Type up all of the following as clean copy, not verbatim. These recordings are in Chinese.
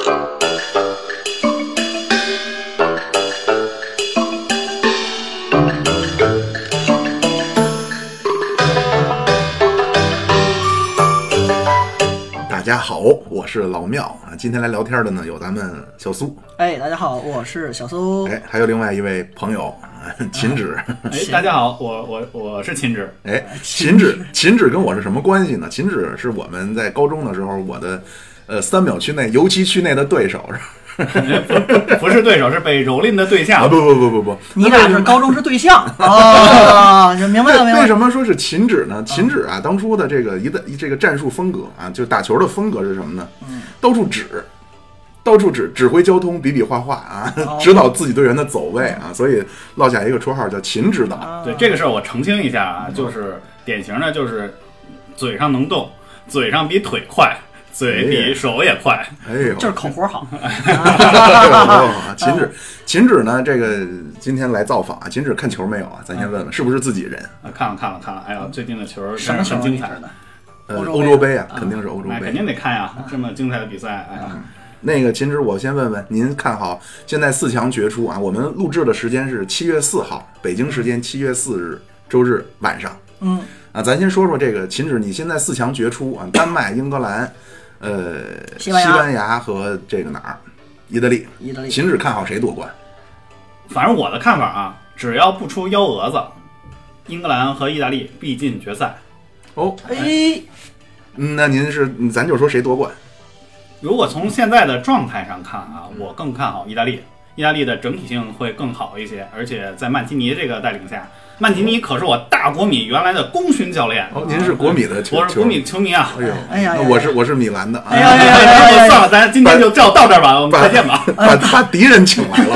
大家好，我是老庙啊。今天来聊天的呢有咱们小苏。 哎，大家好，我是小苏。 哎，还有另外一位朋友秦止。 哎，大家好，我是秦止。 哎，秦止跟我是什么关系呢？秦止是我们在高中的时候我的3秒区内游击区内的对手。 不是对手，是被蹂躏的对象。 啊，不， 你俩是高中是对象啊？就明白了。 为什么说是秦止呢？秦止啊，当初的这个战术风格啊，就打球的风格是什么呢？到处指挥交通，比比划划啊，指导自己队员的走位啊，所以落下一个绰号叫秦指导。 对这个事儿我澄清一下啊，就是典型的就是嘴上能动，嘴上比腿快。嘴比手也快， 哎呦， 就是口活好。 秦止呢？这个今天来造访啊。秦止看球没有啊？咱先问问，是不是自己人？ 看了。哎呀，最近的球什么很精彩的。 欧洲杯啊，肯定是欧洲杯， 肯定得看呀！这么精彩的比赛，哎呀。 那个秦止，我先问问您，看好现在4强决出啊？我们录制的时间是7月4号，北京时间7月4日周日晚上。咱先说说这个秦止，你现在4强决出啊，丹麦、英格兰。西班牙和这个哪儿？意大利。秦止看好谁夺冠？ 反正我的看法啊，只要不出幺蛾子，英格兰和意大利必进决赛。 哦，那咱就说谁夺冠？ 如果从现在的状态上看啊，我更看好意大利。意大利的整体性会更好一些，而且在曼奇尼这个带领下。曼奇尼可是我大国米原来的功勋教练。 您是国米的球迷？ 我是国米球迷啊。 哎呀， 我是米兰的。 算了，咱今天就到这儿吧，我们再见吧。 把他敌人请来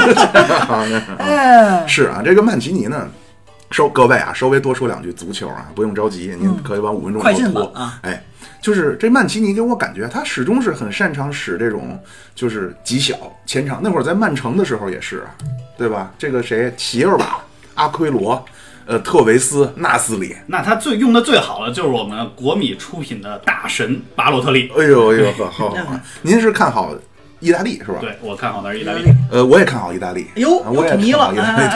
了，是啊，这个曼奇尼呢，各位啊，稍微多说2句足球啊，不用着急，您可以往5分钟快进拖。哎，就是这曼奇尼给我感觉，他始终是很擅长使这种就是极小前场。那会儿在曼城的时候也是，对吧？这个谁，齐尔瓦。阿奎罗、特维斯、纳斯里， 那他用的最好的就是我们国米出品的大神巴洛特利。 哎呦，好，您是看好意大利是吧？ 对，我看好的是意大利。 我也看好意大利。 哎呦，我统一了，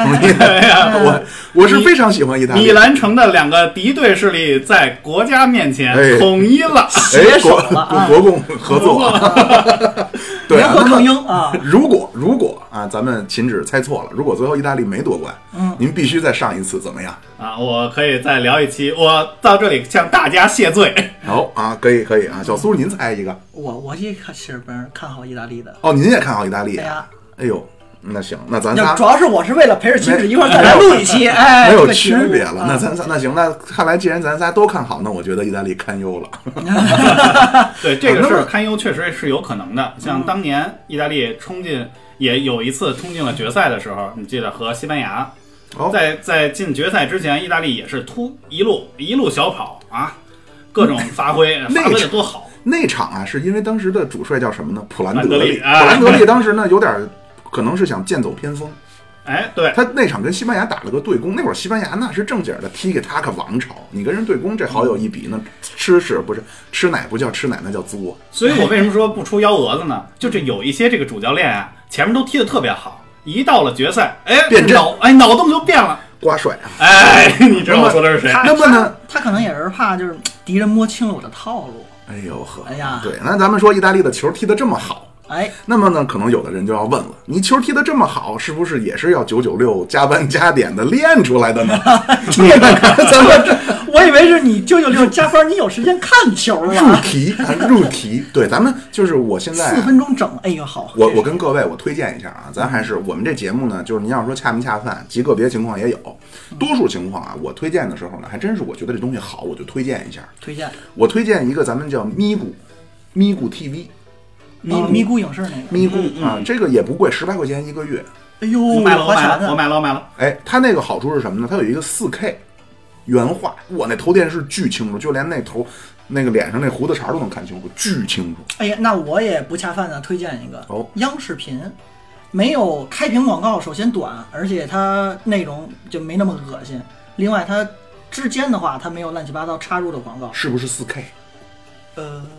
我是非常喜欢意大利。 米兰城的2个敌对势力在国家面前统一了， 携手了， 国共合作。对， 联合抗英啊！ 如果啊，咱们秦止猜错了，如果最后意大利没夺冠，您必须再上一次，怎么样？ 啊，我可以再聊一期，我到这里向大家谢罪。 好啊，可以啊，小苏您猜一个。 我也是看好意大利的。 哦，您也看好意大利？ 对呀。 哎呦，那行，那咱仨主要是我是为了陪着秦止一块儿再来录一期， 没有区别了。那咱仨那行，那看来既然咱仨都看好，那我觉得意大利堪忧了。 对，这个是堪忧，确实是有可能的。像当年意大利也有一次冲进了决赛的时候，你记得和西班牙，在进决赛之前，意大利也是一路小跑啊，各种发挥的多好。 那场啊，是因为当时的主帅叫什么呢？普兰德利当时呢有点可能是想剑走偏锋。 哎，对， 他那场跟西班牙打了个对攻，那会儿西班牙那是正经的踢给他个王朝，你跟人对攻这好有一比，那不是吃奶不叫吃奶，那叫作。 所以我为什么说不出幺蛾子呢？就是有一些这个主教练啊，前面都踢得特别好，一到了决赛， 变阵， 脑洞就变了。 瓜帅啊！ 哎，你知道我说的是谁？ 那么呢？ 他可能也是怕就是敌人摸清了我的套路。 哎呦呵， 哎呀， 对，那咱们说意大利的球踢得这么好。那么呢，可能有的人就要问了，你球踢得这么好，是不是也是要996加班加点的练出来的呢？你看咱们这， 我以为是你996加班，你有时间看球啊？ 入题，对，咱们就是我现在 4分钟整，哎呦好。 我跟各位我推荐一下啊，咱还是我们这节目呢，就是您要说恰没恰饭，极个别情况也有，多数情况啊，我推荐的时候呢，还真是我觉得这东西好，我就推荐一下。我推荐一个咱们叫咪咕 TV。 咪咕影视那个咪咕啊，这个也不贵，10块钱1个月。 哎呦， 我买了。 哎，它那个好处是什么呢？它有一个4K 原画，我那头电视巨清楚，就连那个脸上那胡子茬都能看清楚，巨清楚。 哎呀，那我也不恰饭的推荐一个央视频，没有开屏广告，首先短，而且它内容就没那么恶心。另外，它之间的话，它没有乱七八糟插入的广告。 是不是4K？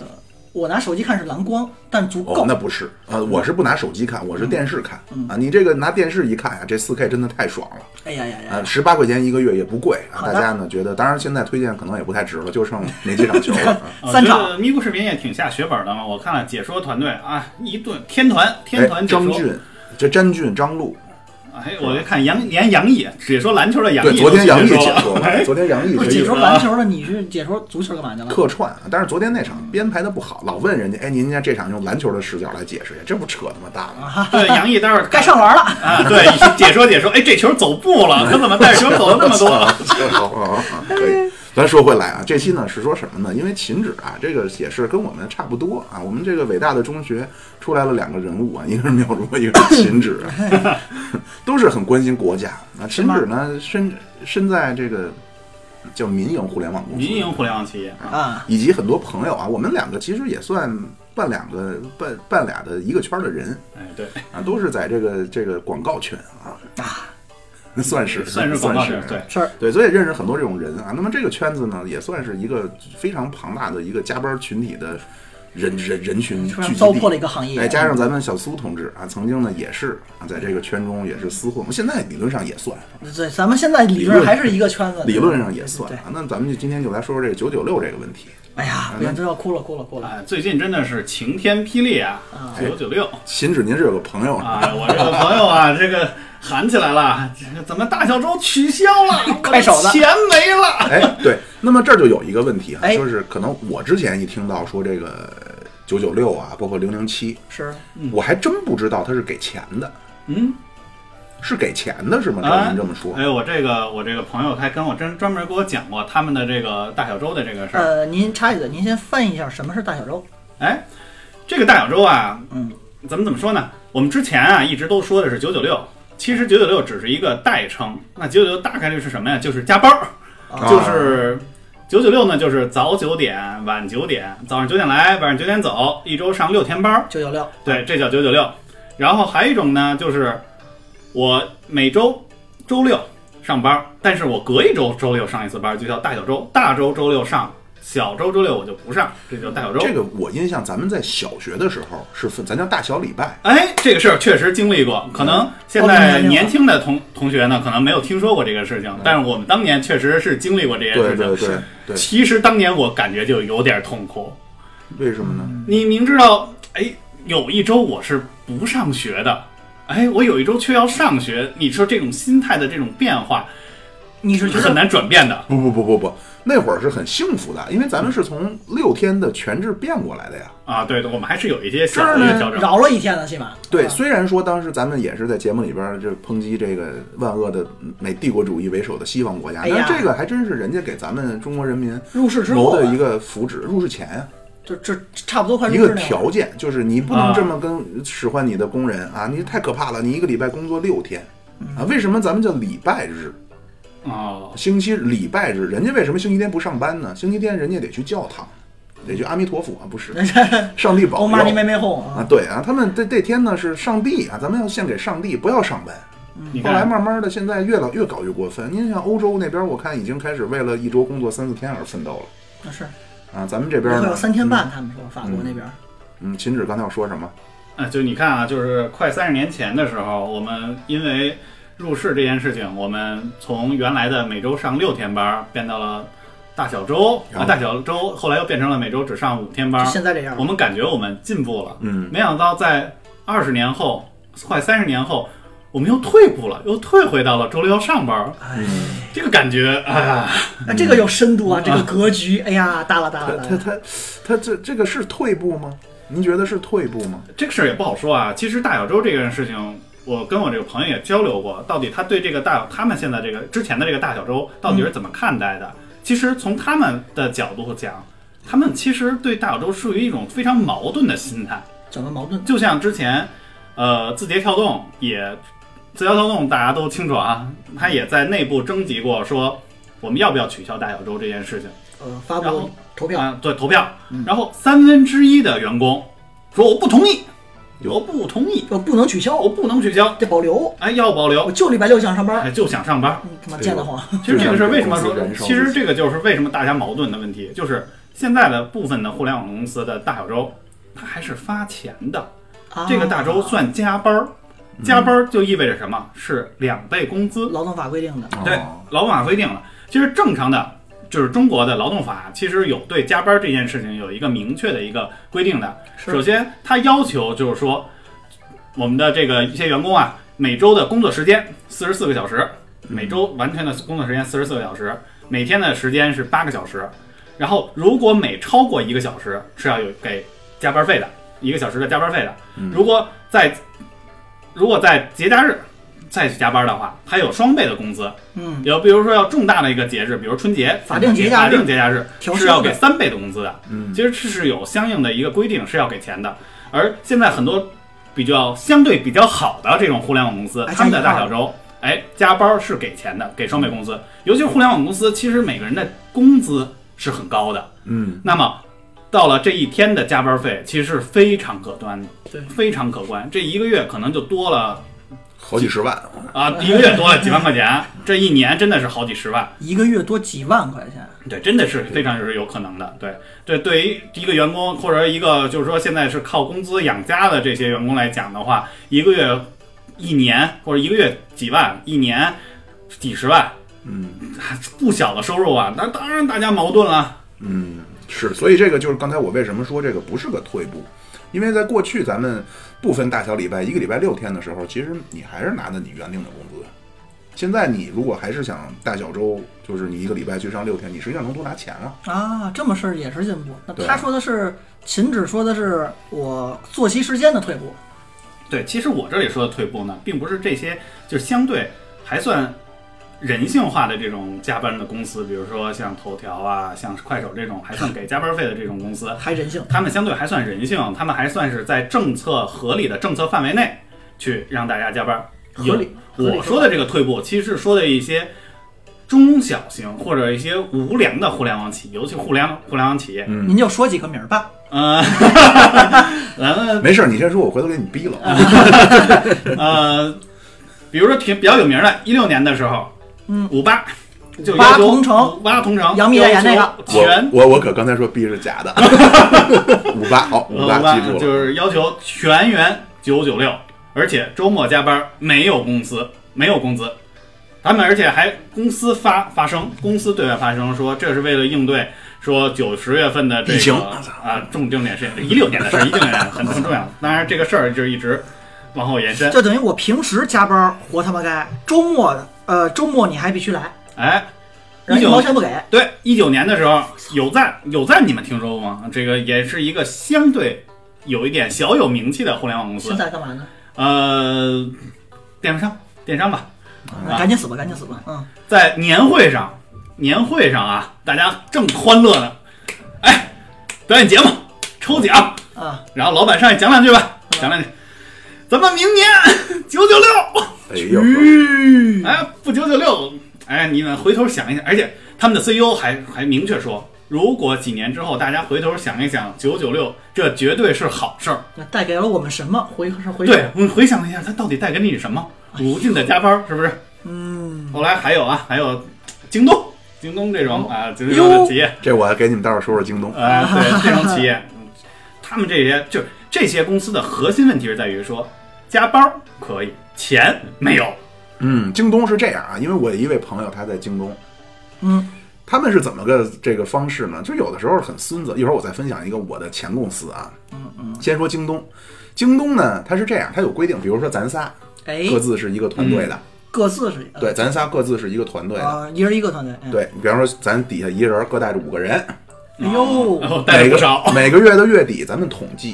我拿手机看是蓝光，但足够。 那不是我是不拿手机看，我是电视看啊。你这个拿电视一看呀，这4K 真的太爽了。 哎呀 ，18块钱1个月也不贵啊。大家呢觉得，当然现在推荐可能也不太值了，就剩没几场球了。 3场。 咪咕视频也挺下血本的嘛，我看了解说团队啊，一顿天团解说。 张俊，这詹俊、张璐。 我就看连杨毅解说篮球的杨毅， 对，昨天杨毅解说了，昨天杨毅解说篮球的，你是解说足球干嘛去了？ 客串，但是昨天那场编排的不好，老问人家，哎，您家这场用篮球的视角来解释一下，这不扯他妈大吗？ 对，杨毅待会儿该上篮了啊！对，解说，哎，这球走步了，他怎么带球走了那么多？ 可以。咱说回来啊，这期呢是说什么呢？因为秦止啊，这个也是跟我们差不多啊。我们这个伟大的中学出来了2个人物啊，一个是繆如，一个是秦止，都是很关心国家。啊，秦止呢身在这个叫民营互联网公司， 民营互联网企业啊， 以及很多朋友啊，我们2个其实也算半俩的一个圈的人。 哎，对啊，都是在这个广告圈啊。算是广告圈， 对，所以认识很多这种人啊。那么这个圈子呢，也算是一个非常庞大的一个加班群体的人群聚集地， 糟粕的一个行业。 加上咱们小苏同志啊，曾经呢也是啊，在这个圈中也是厮混，现在理论上也算。 对，咱们现在理论上还是一个圈子， 理论上也算啊。那咱们今天就来说说这个996这个问题。 哎呀，我真要哭了。 最近真的是晴天霹雳啊！996， 秦止，您是有个朋友啊？我这个朋友啊，这个喊起来了，怎么大小周取消了？ 快手的钱没了。 哎，对，那么这儿就有一个问题啊，就是可能我之前一听到说这个996啊，包括007， 是， 我还真不知道他是给钱的。是给钱的是吗？照您这么说， 我这个朋友还跟我专门给我讲过他们的这个大小周的这个事儿。 您插一嘴，您先翻译一下什么是大小周？ 哎，这个大小周啊，怎么说呢？我们之前啊一直都说的是996，其实996只是一个代称。那996大概率是什么呀？就是加班，就是996呢，就是早9点，晚9点，早上9点来，晚上9点走，一周上6天班。 996， 对，这叫996。然后还有一种呢，就是我每周周6上班，但是我隔一周周6上一次班，就叫大小周。大周周6上，小周周6我就不上，这叫大小周。 这个我印象，咱们在小学的时候是分，咱叫大小礼拜。 哎，这个事儿确实经历过，可能现在年轻的同学呢，可能没有听说过这个事情，但是我们当年确实是经历过这件事情。 对。 其实当年我感觉就有点痛苦。 为什么呢？ 你明知道，哎，有一周我是不上学的。哎，我有一周却要上学，你说这种心态的这种变化， 你是很难转变的。 不，那会儿是很幸福的，因为咱们是从6天的全制变过来的呀。 啊，对，我们还是有一些小的调整， 饶了1天了，起码。 对，虽然说当时咱们也是在节目里边就抨击这个万恶的美帝国主义为首的西方国家，但是这个还真是人家给咱们中国人民入世之后谋的一个福祉，入世前呀。 这差不多快一个条件，就是你不能这么跟使唤你的工人啊，你太可怕了，你1个礼拜工作6天啊？为什么咱们叫礼拜日？星期礼拜日，人家为什么星期天不上班呢？星期天人家得去教堂，得去阿弥陀佛啊，不是上帝保佑啊，对啊，他们这天呢是上帝啊，咱们要献给上帝，不要上班。后来慢慢的，现在越搞越过分。您像欧洲那边，我看已经开始为了一周工作3-4天而奋斗了。 那是。 啊，咱们这边呢有3天半，他们说法国那边。 秦止刚才要说什么？ 就你看啊，就是快30年前的时候，我们因为入世这件事情，我们从原来的每周上6天班变到了大小周大小周后来又变成了每周只上5天班。 现在这样， 我们感觉我们进步了。没想到在20年后，快30年后，我们又退步了，又退回到了周6要上班。这个感觉这个有深度啊，这个格局，哎呀，大了。 他这个是退步吗？您觉得是退步吗？ 这个事儿也不好说啊。其实大小周这个事情，我跟我这个朋友也交流过，到底他对这个他们现在这个之前的这个大小周到底是怎么看待的？其实从他们的角度讲，他们其实对大小周属于一种非常矛盾的心态。 怎么矛盾？ 就像之前字节跳动大家都清楚啊，他也在内部征集过，说我们要不要取消大小周这件事情。 发布投票对，投票。然后1/3的员工说我不同意，我不能取消， 得保留。 要保留。 我就礼拜6想上班， 就想上班。 他妈贱得慌。 其实这个是为什么说？其实这个就是为什么大家矛盾的问题，就是现在的部分的互联网公司的大小周，它还是发钱的。这个大周算加班，加班就意味着什么？是2倍工资。 劳动法规定的。 对，劳动法规定了。其实正常的就是中国的劳动法，其实有对加班这件事情有一个明确的一个规定的。首先，它要求就是说，我们的这个一些员工啊，每周的工作时间44个小时，每周完全的工作时间44个小时，每天的时间是8个小时。然后，如果每超过1个小时，是要有给加班费的，1个小时的加班费的。如果在节假日再去加班的话，还有双倍的工资。比如说要重大的一个节日，比如春节、 法定节假日是要给3倍的工资的。其实这是有相应的一个规定，是要给钱的。而现在很多相对比较好的这种互联网公司，他们的大小周，加班是给钱的，给双倍工资。尤其是互联网公司，其实每个人的工资是很高的。那么到了这一天的加班费，其实是非常可观的，对，非常可观。这1个月可能就多了好几十万啊！1个月多了几万块钱，这1年真的是好几十万。 1个月多几万块钱， 对，真的是非常是有可能的。对于一个员工或者一个就是说现在是靠工资养家的这些员工来讲的话，1个月、1年或者1个月几万，1年几十万，不小的收入啊！那当然大家矛盾了。 是，所以这个就是刚才我为什么说这个不是个退步，因为在过去咱们不分大小礼拜，1个礼拜6天的时候，其实你还是拿的你原定的工资。现在你如果还是想大小周，就是你1个礼拜去上6天，你实际上能多拿钱了啊！这么事儿也是进步。那他说的是秦指说的是我作息时间的退步。 对，其实我这里说的退步呢，并不是这些，就是相对还算人性化的这种加班的公司，比如说像头条啊，像快手这种还算给加班费的这种公司， 还人性， 他们相对还算人性，他们还算是在合理的政策范围内去让大家加班。 合理。 我说的这个退步，其实是说的一些中小型或者一些无良的互联网企业，尤其互联网企业。 您就说几个名儿吧。 没事，你先说，我回头给你逼了。 比如说比较有名的，16年的时候。58就要求58同城， 杨幂代言那个我可刚才说 B 是假的。58好，58记住了， 就是要求全员996，而且周末加班没有工资。他们而且还公司公司对外发声说，这是为了应对说90月份的这个重点是16年的事，16年很重要。当然这个事儿就一直往后延伸， 就等于我平时加班活他妈该，周末你还必须来，1毛钱不给。 对，19年的时候有赞你们听说过吗？这个也是一个相对有一点小有名气的互联网公司。 现在干嘛呢？ 电商吧。 赶紧死吧。 在年会上啊，大家正欢乐呢，表演节目抽奖啊， 然后老板上去讲两句吧，咱们明年996，不996，你们回头想一想，而且他们的 CEO 还明确说，如果几年之后大家回头想一想996，这绝对是好事儿。 那带给了我们什么？ 对，我们回想一下，它到底带给你什么？无尽的加班，是不是？后来还有京东这种这种企业， 这我还给你们待会儿说说京东。 对，这种企业，他们这些公司的核心问题是在于说，加班可以，钱没有。 京东是这样啊，因为我有一位朋友他在京东，他们是怎么个这个方式呢？就有的时候很孙子，一会儿我再分享一个我的前公司啊。先说京东呢，它是这样，它有规定，比如说咱仨各自是一个团队的。 各自是对，咱仨各自是一个团队的， 一人一个团队。 对，比方说咱底下一人各带着5个人， 带不少。 每个月的月底咱们统计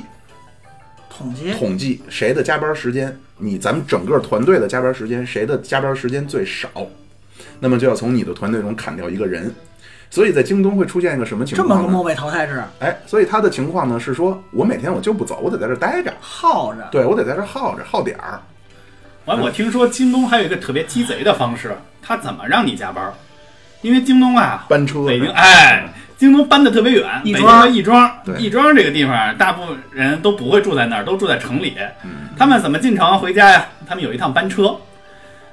谁的加班时间，咱们整个团队的加班时间，谁的加班时间最少，那么就要从你的团队中砍掉一个人。所以在京东会出现一个什么情况呢？ 这么个末位淘汰制。 所以他的情况呢是说，我每天我就不走，我得在这待着， 耗着。 对，我得在这耗着，耗点儿。 我听说京东还有一个特别鸡贼的方式，他怎么让你加班？因为京东啊， 搬车， 北京京东搬的特别远，北京的亦庄这个地方，大部分人都不会住在那儿，都住在城里。他们怎么进城回家呀？他们有一趟班车，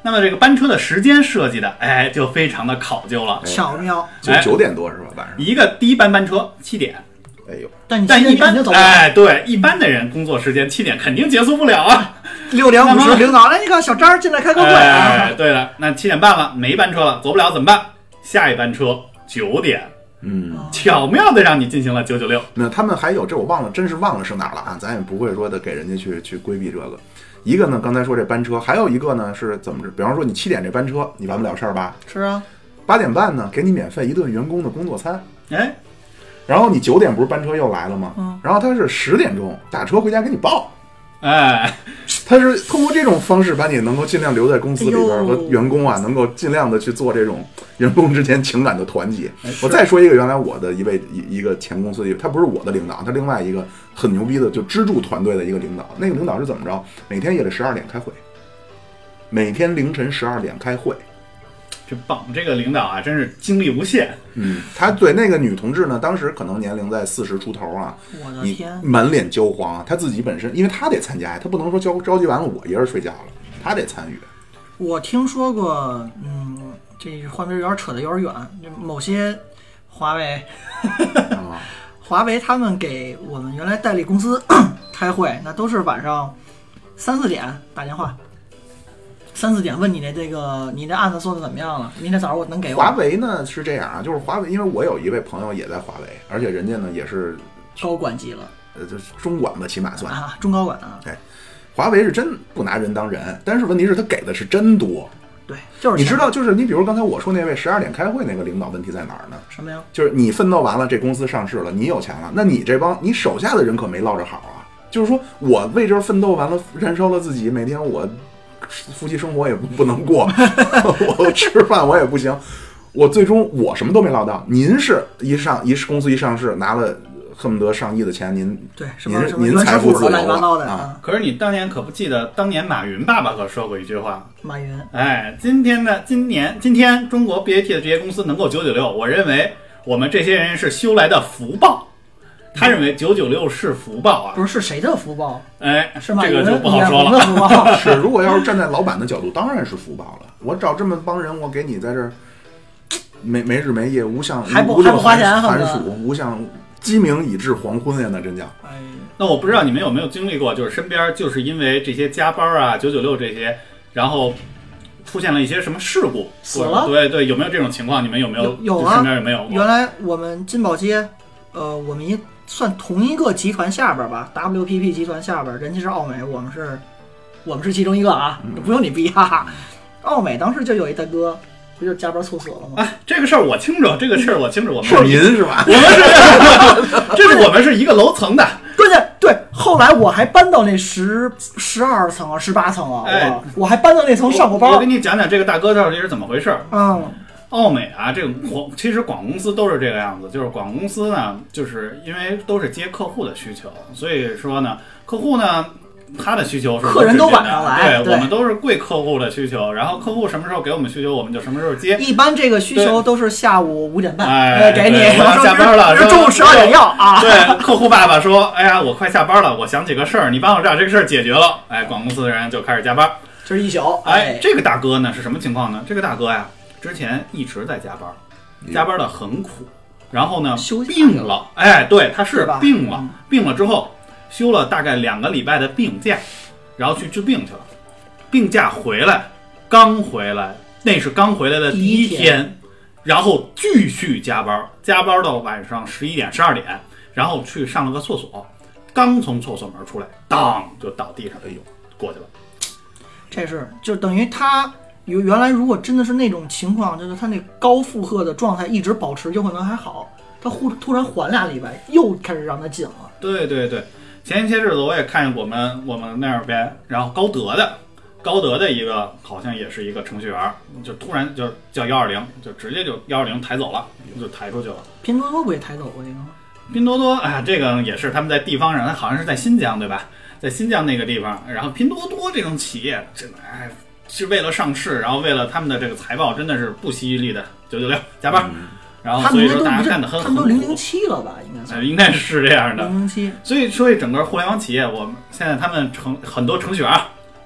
那么这个班车的时间设计的，哎，就非常的考究了， 巧妙。 9点多是吧？晚上第一班班车7点。 哎呦， 但一般对一般的人工作时间7点肯定结束不了啊。 6点50领导来，你看小张进来开个会。 哎，对了，那7点半了，没班车了，走不了怎么办？下一班车9点。巧妙的让你进行了996。 那他们还有这我忘了，真是忘了是哪儿了啊？咱也不会说的给人家去规避这个。一个呢，刚才说这班车，还有一个呢是怎么着？比方说你7点这班车，你完不了事儿吧？ 是啊。 8点半呢，给你免费1顿员工的工作餐。 哎， 然后你9点不是班车又来了吗？然后他是10点钟打车回家给你报。 哎， 他是通过这种方式把你能够尽量留在公司里边，和员工啊能够尽量的去做这种员工之间情感的团结。我再说一个原来我的一个前公司，他不是我的领导，他另外一个很牛逼的就支柱团队的一个领导。那个领导是怎么着？每天夜里12点开会，每天凌晨12点开会。 这绑这个领导啊，真是精力无限。 他对那个女同志呢，当时可能年龄在40出头啊， 我的天， 满脸焦黄啊。他自己本身，因为他得参加，他不能说着急完了我一人睡觉了，他得参与。 我听说过，这画面有点扯得有点远，某些华为，华为他们给我们原来代理公司开会，那都是晚上3、4点打电话。3、4点问你的你的案子做的怎么样了？明天早上我能给我。 华为呢是这样啊，就是华为，因为我有一位朋友也在华为，而且人家呢也是高管级了， 就是中管吧，起码算啊，中高管啊。 对，华为是真不拿人当人，但是问题是他给的是真多。 对，就是你知道，就是你比如刚才我说那位12点开会那个领导，问题在哪儿呢？ 什么呀？ 就是你奋斗完了，这公司上市了，你有钱了，那你你手下的人可没落着好啊。就是说我为这奋斗完了，燃烧了自己，每天我夫妻生活也不能过，我吃饭我也不行，我最终我什么都没捞到。您是公司一上市拿了恨不得上亿的钱，您财富自由了啊！ 可是你当年可不记得，当年马云爸爸可说过一句话。 马云， 哎，今天中国 BAT 的这些公司能够996，我认为我们这些人是修来的福报。他认为996是福报啊， 不是谁的福报？ 哎， 是马云这个就不好说了。 是，如果要是站在老板的角度，当然是福报了。我找这么帮人，我给你在这儿没日没夜，无论花钱寒暑，无相鸡鸣以至黄昏呀，那真叫。 哎， 那我不知道你们有没有经历过，就是身边就是因为这些加班啊、996这些，然后出现了一些什么事故， 死了。 对，有没有这种情况？你们有没有？ 有啊， 身边有没有？ 原来我们金宝街，我们算同一个集团下边吧 ，WPP 集团下边，人家是奥美，我们是其中一个啊，不用你逼哈哈。奥美当时就有一大哥，不就加班猝死了吗？ 哎，这个事儿我清楚，我们是您是吧？ 我们是一个楼层的， 关键对。后来我还搬到那12层啊，18层啊，我还搬到那层上过班。 我给你讲讲这个大哥到底是怎么回事。奥美啊，这个其实广公司都是这个样子，就是广公司呢，就是因为都是接客户的需求，所以说呢，客户呢他的需求是客人都晚上来， 对，我们都是贵客户的需求，然后客户什么时候给我们需求，我们就什么时候接。 一般这个需求都是下午5点半，给你， 我要下班了， 中午12点要啊。 对，客户爸爸说，哎呀，我快下班了，我想起个事儿，你帮我把这个事儿解决了。哎，广公司的人就开始加班， 这是一宿。 哎，这个大哥呢是什么情况呢？这个大哥呀，之前一直在加班，加班的很苦，然后呢病了，哎，对，他是病了，病了之后休了大概2个礼拜的病假，然后去治病去了，病假刚回来，那是刚回来的第一天，然后继续加班到晚上11点12点，然后去上了个厕所，刚从厕所门出来，当就倒地上，哎呦，过去了。 这是就等于他原来如果真的是那种情况，就是他那高负荷的状态一直保持，有可能还好。他突然缓2礼拜，又开始让他紧了。对， 前一些日子我也看见我们那边，然后高德的一个好像也是一个程序员，就突然就叫120，就直接就120抬走了，就抬出去了。 拼多多不也抬走过一个吗？ 拼多多这个也是他们在地方上，好像是在新疆对吧？在新疆那个地方，然后拼多多这种企业真的是为了上市，然后为了他们的这个财报，真的是不惜一力的996加班。然后所以说大家干得很苦。 他们都007了吧？ 应该是这样的。 007。 所以整个互联网企业，我们现在他们很多程序员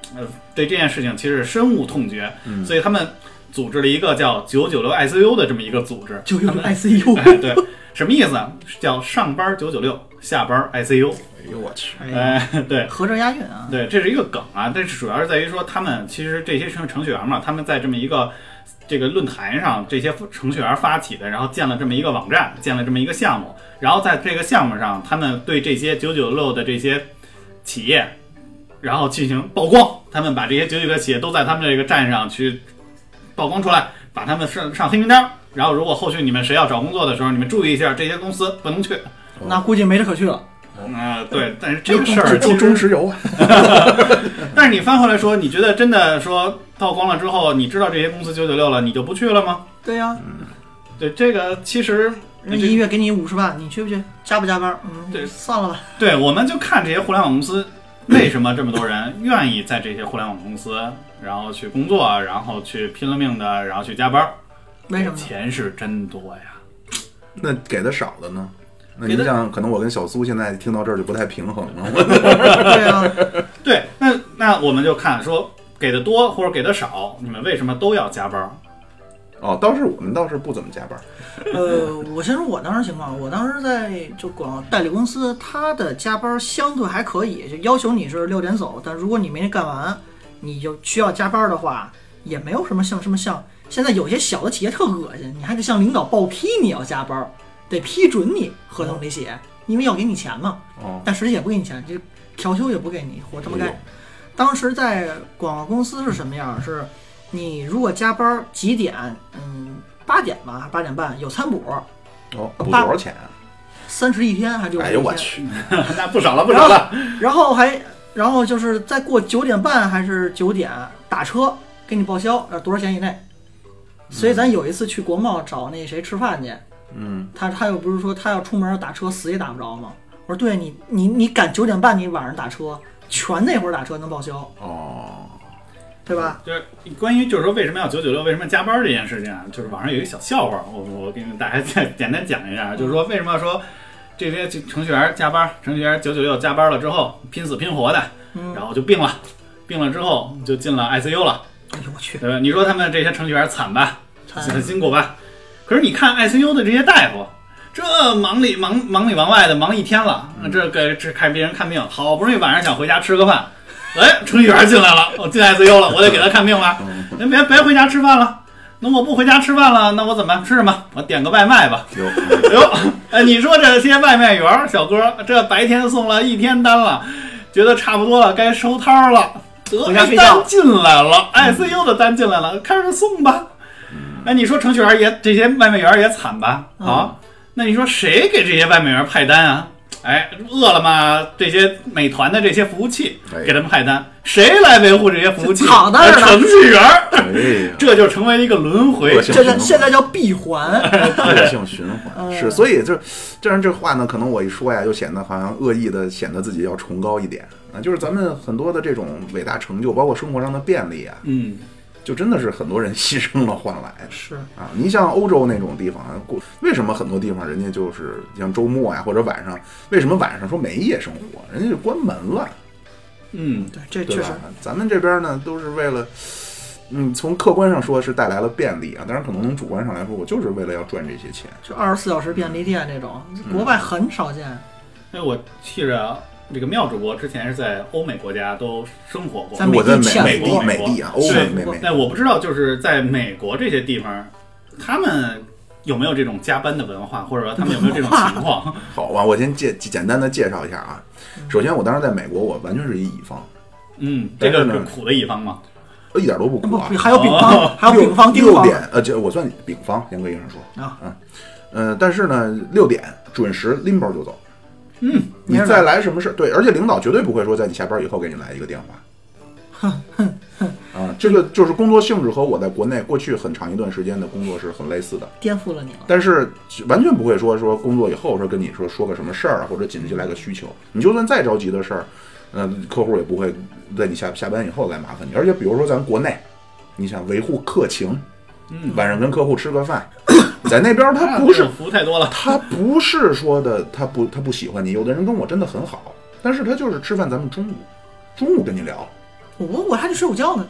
对这件事情其实深恶痛绝，所以他们组织了一个叫996 ICU 的这么一个组织。 996 ICU， 哎，对，什么意思啊？叫上班996，下班 ICU。 哎呦我去！ 对， 合着押韵啊。 对，这是一个梗啊，但是主要是在于说，他们其实这些程序员嘛，他们在这么一个这个论坛上，这些程序员发起的，然后建了这么一个网站，建了这么一个项目，然后在这个项目上，他们对这些996的这些企业，然后进行曝光，他们把这些996企业都在他们这个站上去曝光出来，把他们上黑名单。然后如果后续你们谁要找工作的时候，你们注意一下，这些公司不能去。 那估计没得可去了。 对，但是这个事儿中石油啊。 但是你翻回来说，你觉得真的说曝光了之后，你知道这些公司996了，你就不去了吗？ 对呀、 对，这个其实一月给你50万，你去不去？加不加班？ 对， 算了吧。 对，我们就看这些互联网公司为什么这么多人愿意在这些互联网公司，然后去工作，然后去拼了命的，然后去加班。 为什么？ 钱是真多呀。 那给的少的呢？那你像可能我跟小苏现在听到这儿就不太平衡了。 对啊， 对，那我们就看说给的多或者给的少，你们为什么都要加班？ 我们倒是不怎么加班。 我先说我当时情况，我当时在就广代理公司，他的加班相对还可以，就要求你是6点走，但如果你没干完，你就需要加班的话，也没有什么像现在有些小的企业特恶心，你还得向领导报批你要加班。得批准你，合同里写，因为要给你钱嘛。但实际也不给你钱，这调休也不给你，活这么干。当时在广告公司是什么样？是你如果加班几点？8点吧，8点半有餐补。 补多少钱啊 ？31天还是61天？ 哎呦我去， 那不少了。 然后就是再过9点半还是9点打车给你报销，多少钱以内？所以咱有一次去国贸找那谁吃饭去。他又不是说他要出门打车死也打不着吗？我说对，你赶9点半你晚上打车，全那会儿打车能报销对吧？ 就是关于就是说为什么要996，为什么加班这件事情啊，就是网上有一个小笑话，我给大家再简单讲一下，就是说为什么说这些程序员加班，程序员996加班了之后拼死拼活的，然后就病了之后就进了 ICU 了。 哎呦我去， 对吧？你说他们这些程序员惨吧，很辛苦吧？可是你看 ICU 的这些大夫，这忙里忙外的忙一天了，这看别人看病，好不容易晚上想回家吃个饭，哎，程序员进来了，我进 ICU 了，我得给他看病了。您别回家吃饭了，那我不回家吃饭了，那我怎么吃什么？我点个外卖吧。哎，你说这些外卖员小哥，这白天送了一天单了，觉得差不多了，该收摊了，单进来了，ICU 的单进来了，开始送吧。哎，你说程序员这些外卖员也惨吧？那你说谁给这些外卖员派单啊？哎，饿了么这些美团的这些服务器给他们派单，谁来维护这些服务器？程序员，这就成为一个轮回， 这现在叫闭环， 恶性循环。是，所以这样这话呢，可能我一说呀，就显得好像恶意的，显得自己要崇高一点啊。就是咱们很多的这种伟大成就，包括生活上的便利啊，就真的是很多人牺牲了换来的。 是啊，你像欧洲那种地方，为什么很多地方人家就是像周末呀或者晚上，为什么晚上说没夜生活，人家就关门了？ 对，这确实。 咱们这边呢，都是为了，从客观上说是带来了便利啊，当然可能从主观上来说，我就是为了要赚这些钱。 就24小时便利店这种，国外很少见。 哎，我记着。这个妙主播之前是在欧美国家都生活过， 我在美帝啊，欧美。 那我不知道，就是在美国这些地方，他们有没有这种加班的文化，或者说他们有没有这种情况？ 好吧，我先简单的介绍一下啊。首先，我当时在美国，我完全是一乙方。 这个是苦的乙方吗？ 一点都不苦啊， 还有丙方，还有丙方丁方。 6点，这我算丙方，严格意义上说但是呢，6点准时拎包就走。你再来什么事？对，而且领导绝对不会说在你下班以后给你来一个电话。这个就是工作性质和我在国内过去很长一段时间的工作是很类似的， 颠覆了你了。 但是完全不会说工作以后说跟你说个什么事儿啊，或者紧急来个需求，你就算再着急的事儿，客户也不会在你下班以后来麻烦你。而且比如说咱国内，你想维护客情，晚上跟客户吃个饭。在那边他不是服务太多了， 他不是说的他不喜欢你，有的人跟我真的很好，但是他就是吃饭咱们中午跟你聊， 我还得睡午觉呢。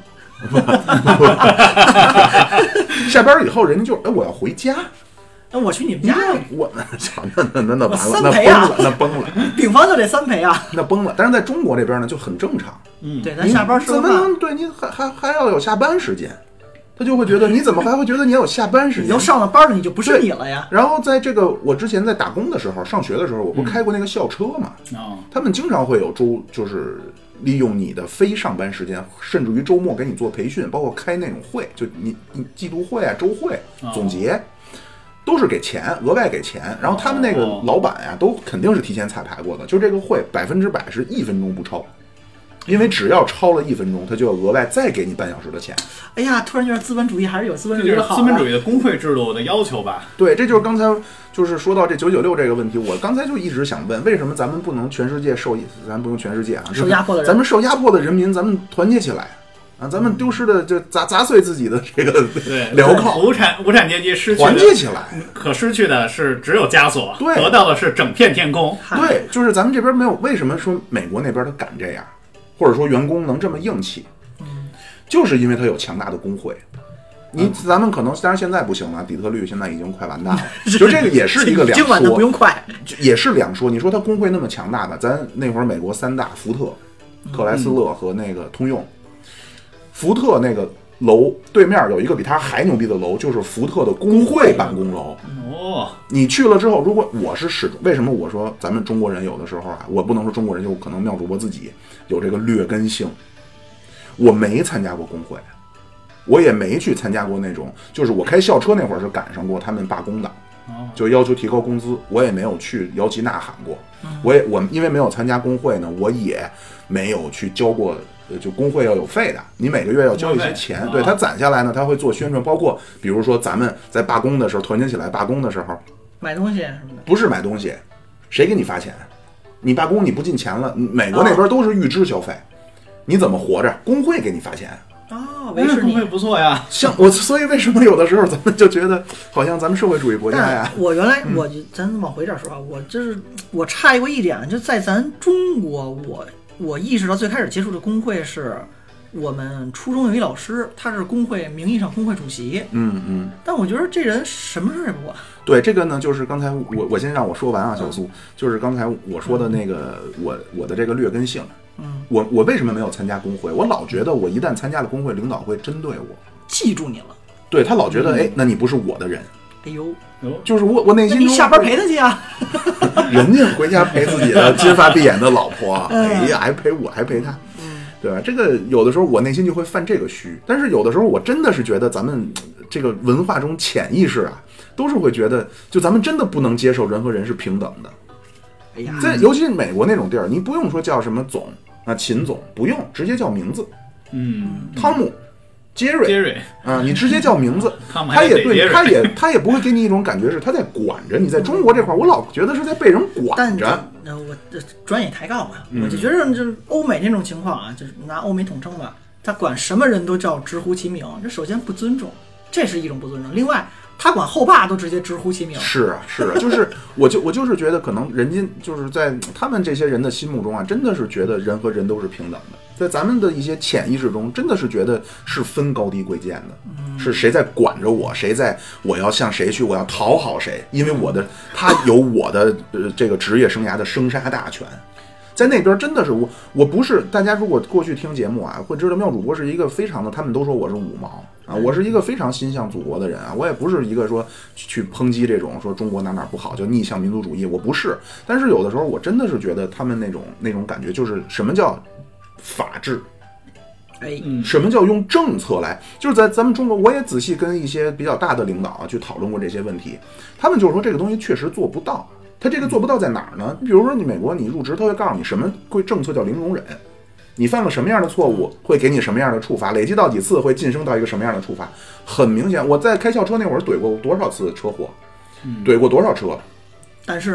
下班以后人家就我要回家。 那我去你们家， 我那完了， 三陪啊， 那崩了， 顶房就得3陪啊， 那崩了。但是在中国这边呢就很正常， 对，咱下班怎么能对你还要有下班时间？他就会觉得你怎么还会觉得你有下班时间？ 你都上了班了，你就不是你了呀。 然后在这个我之前在打工的时候，上学的时候，我不开过那个校车嘛，他们经常会有就是利用你的非上班时间，甚至于周末给你做培训，包括开那种会，就你季度会啊、周会、总结。都是给钱，额外给钱，然后他们那个老板呀，都肯定是提前彩排过的，就这个会100%是1分钟不超，因为只要超了1分钟，他就要额外再给你半小时的钱。 哎呀，突然觉得资本主义还是有资本主义的好， 资本主义的工会制度的要求吧？ 对，这就是刚才就是说到这996这个问题，我刚才就一直想问，为什么咱们不能全世界咱不用全世界啊， 受压迫的人， 咱们受压迫的人民，咱们团结起来。啊，咱们丢失的就砸碎自己的这个镣铐， 无产阶级失去团结起来， 可失去的是只有枷锁， 对， 得到的是整片天空。 对，就是咱们这边没有，为什么说美国那边他敢这样，或者说员工能这么硬气？就是因为他有强大的工会。咱们可能，当然现在不行了，底特律现在已经快完蛋了。就这个也是一个两说， 不用快， 也是两说。你说他工会那么强大吧，咱那会儿美国3大，福特、克莱斯勒和那个通用。福特那个楼对面有一个比他还牛逼的楼，就是福特的工会办公楼。你去了之后，如果我是始终，为什么我说咱们中国人有的时候啊，我不能说中国人，就可能妙主播自己有这个劣根性。我没参加过工会，我也没去参加过那种，就是我开校车那会儿是赶上过他们罢工的，就要求提高工资，我也没有去摇旗呐喊过。我因为没有参加工会呢，我也没有去交过。就工会要有费的，你每个月要交一些钱，对，他攒下来呢，他会做宣传，包括比如说咱们在罢工的时候，团结起来罢工的时候， 买东西什么的， 不是买东西，谁给你发钱？你罢工你不进钱了，美国那边都是预支消费，你怎么活着？工会给你发钱。 维持你工会不错呀， 像所以为什么有的时候咱们就觉得好像咱们社会主义国家呀？ 我原来咱往回点说啊，我诧异过一点，就在咱中国，我意识到最开始接触的工会是我们初中有一老师，他是工会名义上工会主席，但我觉得这人什么事也不管。 对，这个呢，就是刚才我先让我说完啊，小苏，就是刚才我说的那个我的这个劣根性，我为什么没有参加工会？我老觉得我一旦参加了工会，领导会针对我， 记住你了。 对，他老觉得那你不是我的人。 哎呦， 就是我内心中， 你下班陪他去啊。 人家回家陪自己的金发碧眼的老婆，哎呀，还陪我，还陪他，对吧？这个有的时候我内心就会犯这个虚，但是有的时候我真的是觉得咱们这个文化中潜意识啊，都是会觉得，就咱们真的不能接受人和人是平等的。 哎呀， 尤其是美国那种地儿，你不用说叫什么总啊，秦总不用，直接叫名字，汤姆。杰瑞啊，你直接叫名字，他也对，他也不会给你一种感觉是他在管着你。在中国这块，我老觉得是在被人管着。 我专业抬杠嘛，我就觉得就是欧美那种情况啊，就是拿欧美统称吧，他管什么人都叫直呼其名，这首先不尊重，这是一种不尊重。另外，他管后爸都直接直呼其名。 是啊，就是我就是觉得可能人家就是在他们这些人的心目中啊，真的是觉得人和人都是平等的。在咱们的一些潜意识中，真的是觉得是分高低贵贱的，是谁在管着我，我要向谁去，我要讨好谁，因为他有我的这个职业生涯的生杀大权。在那边真的是我不是，大家如果过去听节目啊，会知道妙主播是一个非常的，他们都说我是五毛啊，我是一个非常心向祖国的人啊，我也不是一个说去抨击这种说中国哪不好就逆向民族主义，我不是。但是有的时候我真的是觉得他们那种感觉，就是什么叫法治，什么叫用政策来？就是在咱们中国，我也仔细跟一些比较大的领导啊去讨论过这些问题，他们就是说这个东西确实做不到。他这个做不到在哪儿呢？比如说你美国，你入职他会告诉你什么政策叫零容忍，你犯了什么样的错误会给你什么样的处罚，累积到几次会晋升到一个什么样的处罚。很明显，我在开校车那会儿怼过多少次车祸，怼过多少车， 但是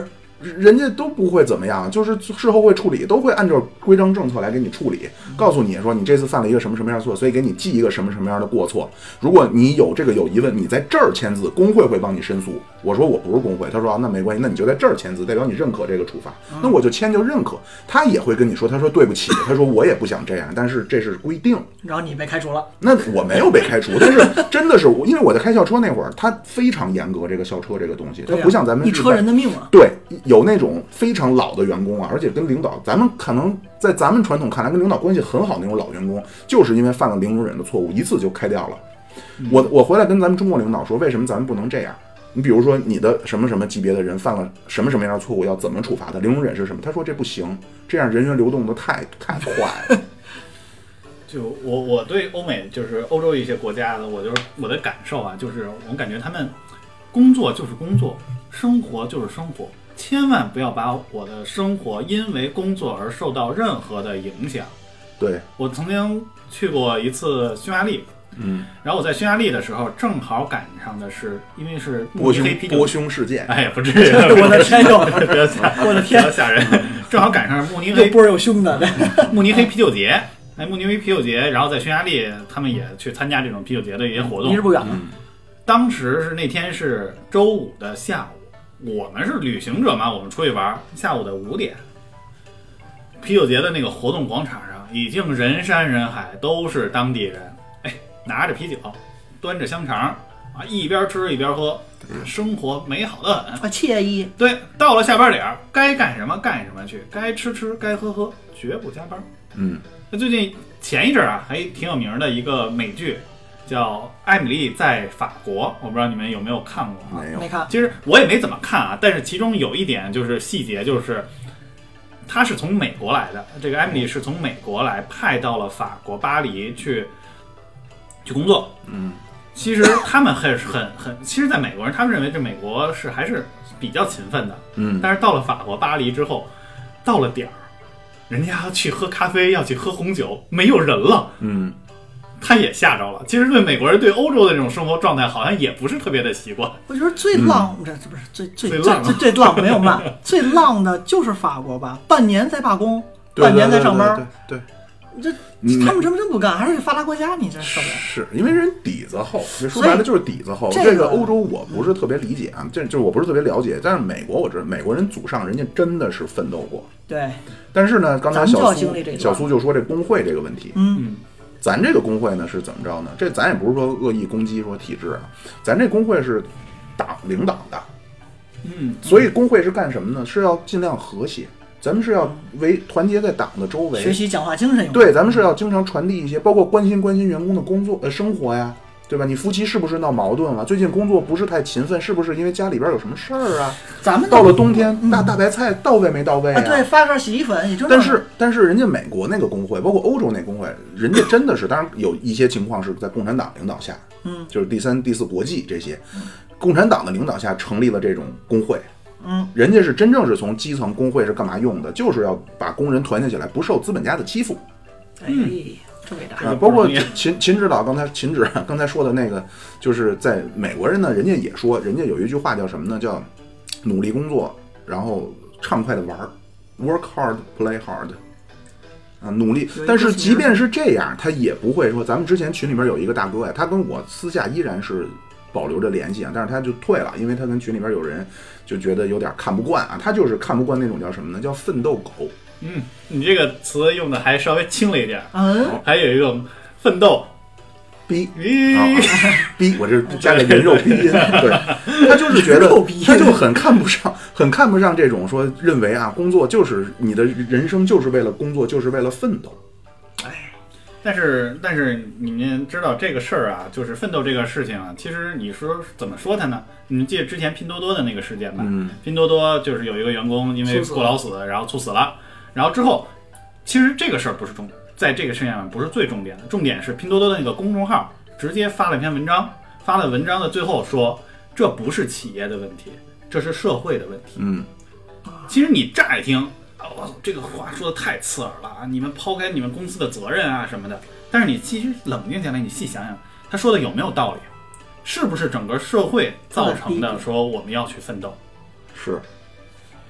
人家都不会怎么样，就是事后会处理，都会按照规章政策来给你处理，告诉你说你这次犯了一个什么什么样的错，所以给你记一个什么什么样的过错。如果你有疑问，你在这儿签字，工会会帮你申诉。我说我不是工会，他说那没关系，那你就在这儿签字，代表你认可这个处罚。那我就签就认可。他也会跟你说，他说对不起，他说我也不想这样，但是这是规定。 然后你被开除了？ 那我没有被开除，但是真的是因为我在开校车那会儿，他非常严格这个校车这个东西，它不像咱们一车人的命啊。 对，有那种非常老的员工啊，而且跟领导，咱们可能在咱们传统看来跟领导关系很好那种老员工，就是因为犯了零容忍的错误，一次就开掉了。我回来跟咱们中国领导说，为什么咱们不能这样？你比如说你的什么什么级别的人犯了什么什么样的错误，要怎么处罚他？零容忍是什么？他说这不行，这样人员流动的太快了。 就我对欧美就是欧洲一些国家的，我的感受啊，就是我感觉他们工作就是工作，生活就是生活，千万不要把我的生活因为工作而受到任何的影响。 对，我曾经去过一次匈牙利，然后我在匈牙利的时候，正好赶上的是，因为是慕尼黑啤酒波匈事件， 哎呀，不至于， 我的天哟，我的天， 吓人！正好赶上慕尼黑波有凶的， 慕尼黑啤酒节，慕尼黑啤酒节，然后在匈牙利，他们也去参加这种啤酒节的一些活动， 离着不远嘛。 当时是那天是周五的下午，我们是旅行者嘛，我们出去玩，下午的5点，啤酒节的那个活动广场上已经人山人海，都是当地人，哎，拿着啤酒，端着香肠啊，一边吃一边喝，生活美好的很， 惬意。 对，到了下班点，该干什么干什么去，该吃吃，该喝喝，绝不加班。那最近前一阵啊，还挺有名的一个美剧，叫《艾米丽在法国》，我不知道你们有没有看过啊？ 没看。 其实我也没怎么看啊，但是其中有一点就是细节，就是她是从美国来的，这个艾米丽是从美国来派到了法国巴黎去工作。其实他们其实在美国人他们认为这美国是还是比较勤奋的。但是到了法国巴黎之后，到了点儿，人家要去喝咖啡，要去喝红酒，没有人了。他也吓着了。其实对美国人对欧洲的这种生活状态好像也不是特别的习惯。 我觉得最浪，这不是最浪没有慢，最浪的就是法国吧，半年在罢工，半年在上班。 对， 这他们什么真不干，还是发达国家，你这受不了。 是因为人底子厚，说白了就是底子厚。这个欧洲我不是特别理解啊，就是我不是特别了解。但是美国我知道，美国人祖上人家真的是奋斗过。 对。 但是呢，刚才小苏就说这工会这个问题。咱这个工会呢是怎么着呢？这咱也不是说恶意攻击说体制啊，咱这工会是党领导的。所以工会是干什么呢？是要尽量和谐。咱们是要团结在党的周围， 学习讲话精神。 对，咱们是要经常传递一些，包括关心员工的工作生活呀，对吧？你夫妻是不是闹矛盾了？最近工作不是太勤奋，是不是因为家里边有什么事儿啊？ 咱们到了冬天，大白菜到位没到位啊？ 对，发个洗衣粉也正常。但是人家美国那个工会，包括欧洲那工会，人家真的是，当然有一些情况是在共产党领导下，就是第3、第4国际这些，共产党的领导下成立了这种工会。人家是真正是从基层工会是干嘛用的？就是要把工人团结起来，不受资本家的欺负。 这伟大。 包括秦指导刚才说的那个，就是在美国人呢，人家也说，人家有一句话叫什么呢？叫努力工作，然后畅快的玩 ，work hard, play hard。努力。但是即便是这样，他也不会说，咱们之前群里面有一个大哥呀，他跟我私下依然是保留着联系啊，但是他就退了，因为他跟群里边有人就觉得有点看不惯啊，他就是看不惯那种叫什么呢？叫奋斗狗。 你这个词用的还稍微轻了一点。还有一个奋斗逼，我这加个人肉逼音，对，他就是觉得他就很看不上这种说认为啊，工作就是你的人生就是为了工作，就是为了奋斗。 但是你们知道这个事儿啊，就是奋斗这个事情啊，其实你说怎么说它呢？你们记得之前拼多多的那个事件吧？拼多多就是有一个员工因为过劳死，然后猝死了，然后之后，其实这个事儿不是在这个事情上不是最重点的，重点是拼多多的那个公众号直接发了一篇文章，发了文章的最后说，这不是企业的问题，这是社会的问题。其实你乍一听。这个话说的太刺耳了啊！你们抛开你们公司的责任啊什么的，但是你其实冷静下来，你细想想，他说的有没有道理？是不是整个社会造成的？说我们要去奋斗， 是。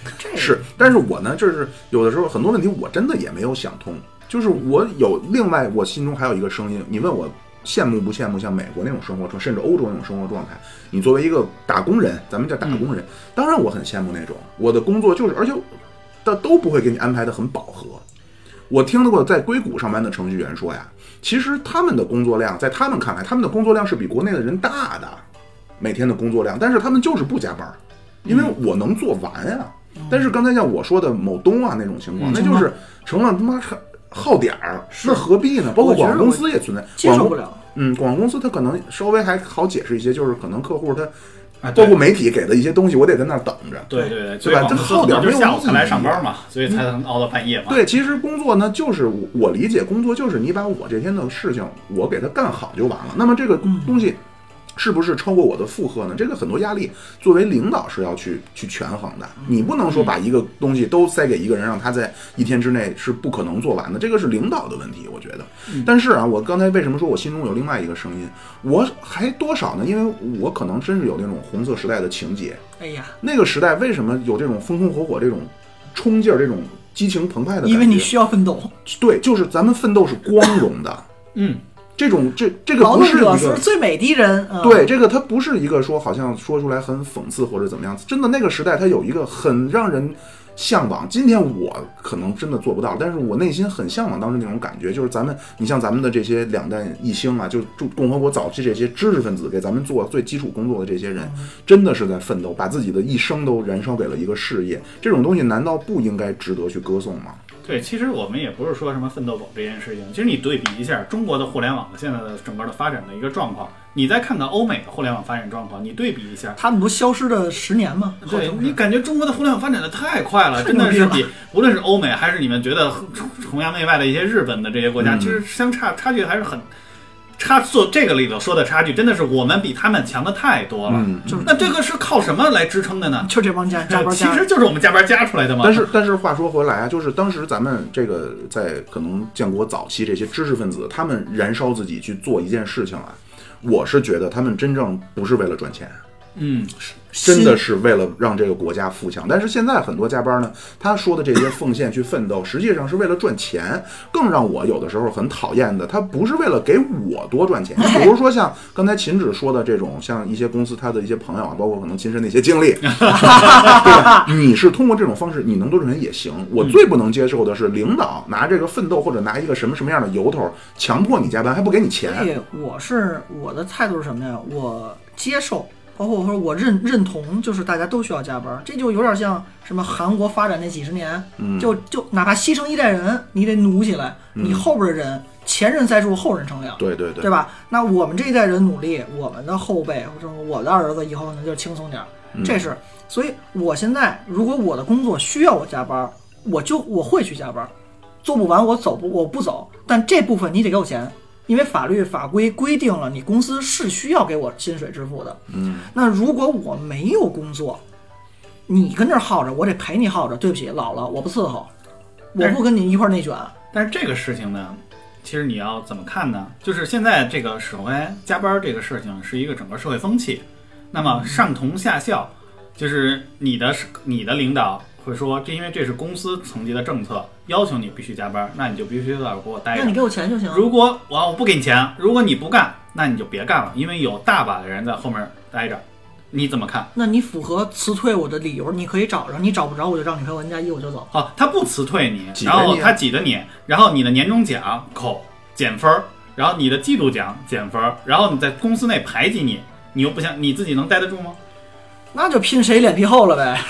是，但是我呢，就是有的时候很多问题我真的也没有想通，就是我有另外我心中还有一个声音，你问我羡慕不羡慕像美国那种生活状，甚至欧洲那种生活状态？你作为一个打工人，咱们叫打工人，当然我很羡慕那种。我的工作就是，而且都不会给你安排的很饱和。我听到过在硅谷上班的程序员说呀，其实他们的工作量在他们看来，他们的工作量是比国内的人大的，每天的工作量，但是他们就是不加班，因为我能做完啊。但是刚才像我说的某东啊那种情况，那就是成了他妈耗点儿，那何必呢？包括广告公司也存在， 接受不了。 广告公司它可能稍微还好解释一些，就是可能客户他。包括媒体给的一些东西，我得在那儿等着。 对， 对吧？这耗点没有下午才来上班嘛，所以才能熬到半夜嘛。 对，其实工作呢，就是我理解工作就是你把我这天的事情我给它干好就完了。那么这个东西是不是超过我的负荷呢？这个很多压力，作为领导是要去权衡的。你不能说把一个东西都塞给一个人，让他在一天之内是不可能做完的，这个是领导的问题，我觉得。但是啊，我刚才为什么说我心中有另外一个声音？我还多少呢？因为我可能真是有那种红色时代的情节。 哎呀， 那个时代为什么有这种风风火火、这种冲劲儿、这种激情澎湃的感觉？ 因为你需要奋斗。 对，就是咱们奋斗是光荣的。这个不是一个是最美的人， 对，这个它不是一个说好像说出来很讽刺或者怎么样，真的那个时代它有一个很让人向往。今天我可能真的做不到，但是我内心很向往当时那种感觉，就是你像咱们的这些两弹一星啊，就共和国早期这些知识分子给咱们做最基础工作的这些人，真的是在奋斗，把自己的一生都燃烧给了一个事业，这种东西难道不应该值得去歌颂吗？ 对，其实我们也不是说什么奋斗狗这件事情，其实你对比一下中国的互联网现在的整个的发展的一个状况，你再看看欧美的互联网发展状况，你对比一下， 他们不消失的10年吗？ 对，你感觉中国的互联网发展的太快了，真的是比无论是欧美还是你们觉得崇洋媚外的一些日本的这些国家，其实差距还是很。做这个里头说的差距，真的是我们比他们强的太多了。那这个是靠什么来支撑的呢？ 就这帮加班， 其实就是我们加班加出来的嘛。 但是话说回来啊，就是当时咱们这个在可能建国早期这些知识分子，他们燃烧自己去做一件事情啊，我是觉得他们真正不是为了赚钱。真的是为了让这个国家富强。但是现在很多加班呢，他说的这些奉献去奋斗，实际上是为了赚钱。更让我有的时候很讨厌的，他不是为了给我多赚钱。比如说像刚才秦止说的这种，像一些公司他的一些朋友啊，包括可能亲身的一些经历，对吧？你是通过这种方式你能多赚钱也行。我最不能接受的是领导拿这个奋斗或者拿一个什么样的由头强迫你加班还不给你钱。 我的态度是什么呀？我接受。包括我说我认同，就是大家都需要加班，这就有点像什么韩国发展那几十年，就哪怕牺牲一代人，你得努起来，你后边的人前人栽树，后人乘凉，对吧？那我们这一代人努力，我们的后辈或者我的儿子以后呢就轻松点，这是。所以我现在如果我的工作需要我加班，我会去加班，做不完我不走，但这部分你得给我钱。因为法律法规规定了，你公司是需要给我薪水支付的。那如果我没有工作，你跟这儿耗着，我得陪你耗着。对不起，老了我不伺候，我不跟你一块儿内卷。 但是这个事情呢，其实你要怎么看呢？就是现在这个首先加班这个事情是一个整个社会风气，那么上同下效，就是你的领导会说，因为这是公司层级的政策，要求你必须加班，那你就必须在给我待着。 那你给我钱就行。 如果我不给你钱，如果你不干，那你就别干了，因为有大把的人在后面待着。你怎么看？ 那你符合辞退我的理由，你可以找着，你找不着我就让你赔我N+1，我就走。 好，他不辞退你，然后他挤着你，然后你的年终奖减分，然后你的季度奖减分，然后你在公司内排挤你，你又不想，你自己能待得住吗？ 那就拼谁脸皮厚了呗。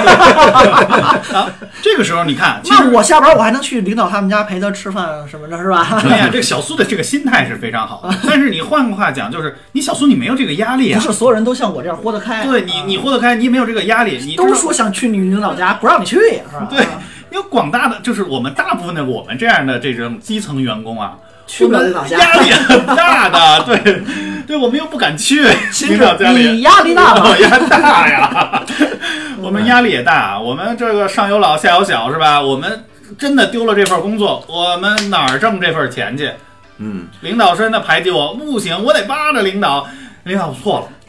这个时候你看， 那我下班我还能去领导他们家陪他吃饭什么的，是吧？ 对呀，这个小苏的这个心态是非常好的。但是你换个话讲，就是你小苏你没有这个压力啊。 不是所有人都像我这样活得开。 对你活得开，你没有这个压力。你都说想去女领导家，不让你去，是吧？ 对，因为广大的就是我们大部分的我们这样的这种基层员工啊。 去不了领导家， 压力很大的，对，我们又不敢去领导家里。 你压力大吗？ 压力大呀，我们压力也大，我们这个上有老下有小是吧？我们真的丢了这份工作，我们哪儿挣这份钱去？领导真的排挤我，不行，我得扒着领导。领导错了，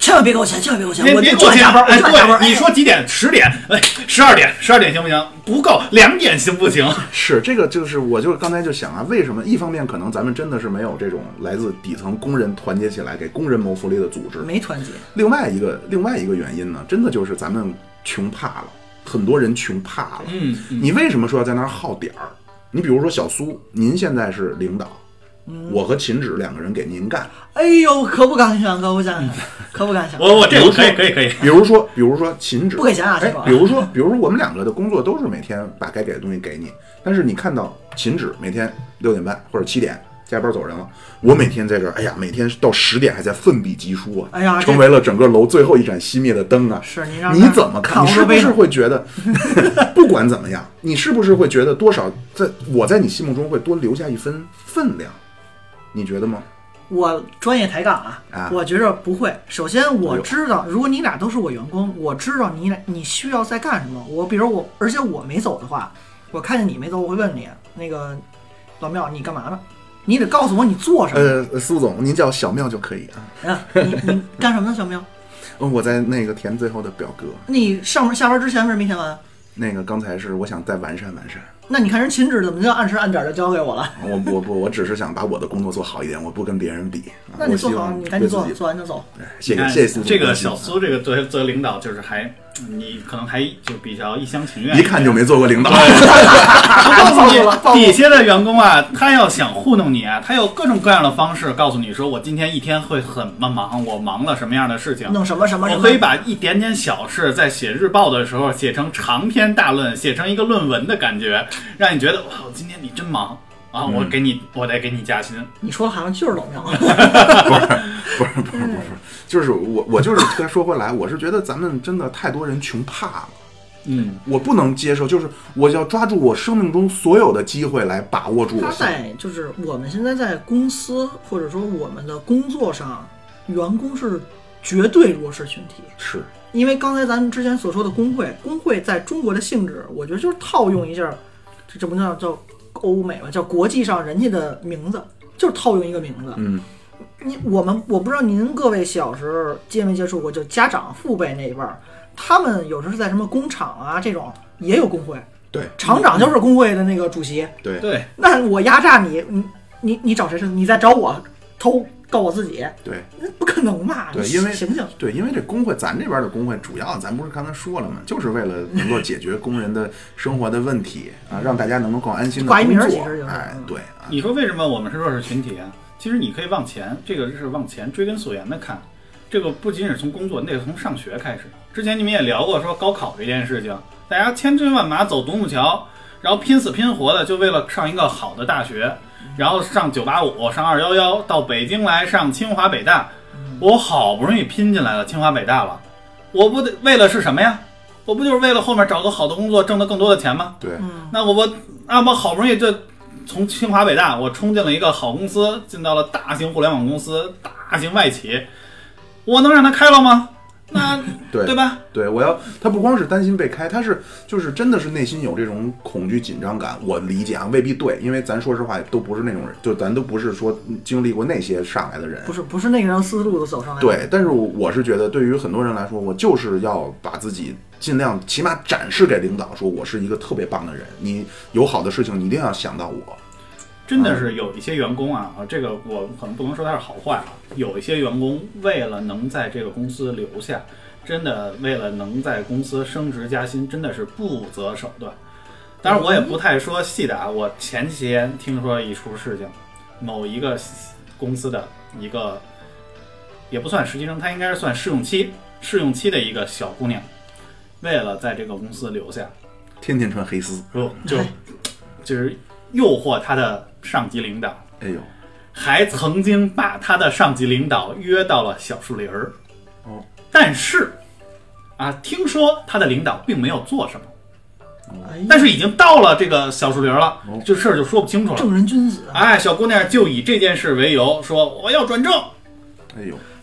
千万别给我钱，千万别给我钱， 我就做加班， 对，你说几点？10点，12点行不行？不够，2点行不行？ 是这个，就是我就刚才就想啊，为什么一方面可能咱们真的是没有这种来自底层工人团结起来给工人谋福利的组织， 没团结。 另外一个原因呢，真的就是咱们穷怕了，很多人穷怕了。你为什么说要在那儿耗点儿？你比如说小苏，您现在是领导。我和秦止2个人给您干， 哎呦，可不敢想，可不敢想。 我这个可以。 比如说秦止不给钱啊， 比如说我们2个的工作都是每天把该给的东西给你，但是你看到秦止每天6点半或者7点加班走人了，我每天在这儿，哎呀，每天到10点还在奋笔疾书啊， 哎呀， 成为了整个楼最后一盏熄灭的灯啊。 是你怎么看？你是不是会觉得，不管怎么样，你是不是会觉得多少我在你心目中会多留下一分分量？你觉得吗？ 我专业抬杠啊，我觉着不会。首先我知道，如果你俩都是我员工，我知道你需要在干什么。而且我没走的话，我看见你没走，我会问你，那个老庙你干嘛呢？你得告诉我你做什么。 苏总，您叫小庙就可以啊。你干什么呢，小庙？ 我在那个填最后的表格。 你下班之前为什么没填完？ 那个刚才是我想再完善。 那你看人秦止怎么就按时按点就交给我了？ 我只是想把我的工作做好一点，我不跟别人比。 那你做好，你赶紧做完就走。 谢谢苏总。 这个小苏这个作为领导，就是你可能还就比较一厢情愿， 一看就没做过领导。 我告诉你，底下的员工啊，他要想糊弄你啊，他有各种各样的方式告诉你说，我今天一天会很忙，我忙了什么样的事情， 弄什么， 我可以把一点点小事在写日报的时候写成长篇大论，写成一个论文的感觉，让你觉得哇，今天你真忙啊！我得给你加薪。 你说的好像就是老庙。 不是，就是我就是说回来，我是觉得咱们真的太多人穷怕了。我不能接受，就是我要抓住我生命中所有的机会来把握住。 就是我们现在在公司或者说我们的工作上，员工是绝对弱势群体。 是因为刚才咱们之前所说的工会在中国的性质，我觉得就是套用一下，这不叫欧美嘛，叫国际上人家的名字，就是套用一个名字。我不知道您各位小时候接没接触过，就家长父辈那一辈儿。他们有时候是在什么工厂啊这种也有工会， 对， 厂长就是工会的那个主席， 对。 那我压榨你找谁是？你在找我偷告我自己？ 对， 那不可能嘛？ 对，因为醒醒。 对，因为这工会，咱这边的工会主要咱不是刚才说了吗？就是为了能够解决工人的生活的问题啊，让大家能够更安心的工作。对。 你说为什么我们是弱势群体啊？其实你可以往前，这个是往前追根溯源的看。这个不仅是从工作，那是从上学开始。之前你们也聊过说高考这件事情，大家千军万马走独木桥，然后拼死拼活的就为了上一个好的大学，然后上985，上211，到北京来上清华北大。我好不容易拼进来了清华北大了，我不得为了是什么呀？我不就是为了后面找个好的工作，挣得更多的钱吗？ 对， 那我好不容易就从清华北大我冲进了一个好公司，进到了大型互联网公司，大型外企。我能让他开了吗？那对吧？ 对，他不光是担心被开，他就是真的是内心有这种恐惧紧张感。我理解啊，未必对，因为咱说实话都不是那种人，就咱都不是说经历过那些上来的人， 不是那个人思路都走上来。 对，但是我是觉得，对于很多人来说，我就是要把自己尽量起码展示给领导，说我是一个特别棒的人，你有好的事情，你一定要想到我。 真的是有一些员工啊，这个我可能不能说他是好坏啊。有一些员工为了能在这个公司留下，真的为了能在公司升职加薪，真的是不择手段。当然我也不太说细的啊，我前几天听说一出事情，某一个公司的一个也不算实习生，他应该是算试用期的一个小姑娘，为了在这个公司留下， 天天穿黑丝， 就是诱惑他的上级领导， 哎呦， 还曾经把他的上级领导约到了小树林儿。但是啊，听说他的领导并没有做什么，但是已经到了这个小树林了，这事儿就说不清楚了。 正人君子， 小姑娘就以这件事为由说我要转正。 哎呦，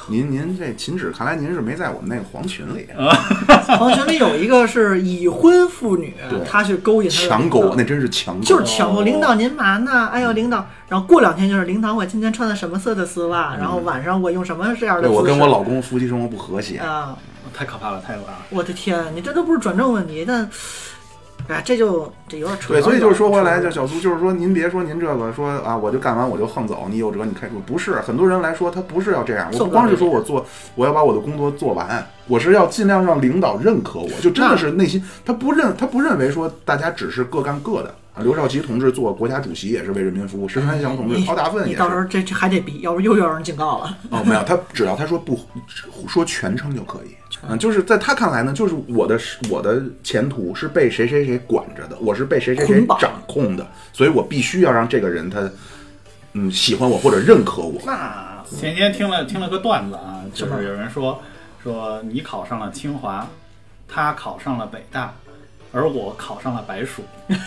您这秦止，看来您是没在我们那个黄群里。 黄群里有一个是已婚妇女，她去勾引他， 强勾，那真是强勾， 就是强勾。领导您嘛呢？哎呦，领导，然后过2天就是领导，我今天穿的什么色的丝袜，然后晚上我用什么这样的姿势。 我跟我老公夫妻生活不和谐啊， 太可怕了，太可怕了！ 我的天，你这都不是转正问题，但。哎，这有点扯。 对，所以就是说回来，就小苏，就是说，您别说您这个说啊，我就干完我就横走，你有辙你开除，不是很多人来说，他不是要这样。我不光是说我要把我的工作做完，我是要尽量让领导认可我，就真的是内心他不认为说大家只是各干各的。刘少奇同志做国家主席也是为人民服务，石川祥同志掏大粪也是。 你到时候这还得比，要不又有人警告了。 哦，没有，他只要他说不说全称就可以。就是在他看来呢，就是我的前途是被谁谁谁管着的，我是被谁谁谁掌控的，所以我必须要让这个人他喜欢我或者认可我。 那前天听了个段子啊，就是有人说你考上了清华，他考上了北大，而我考上了白薯。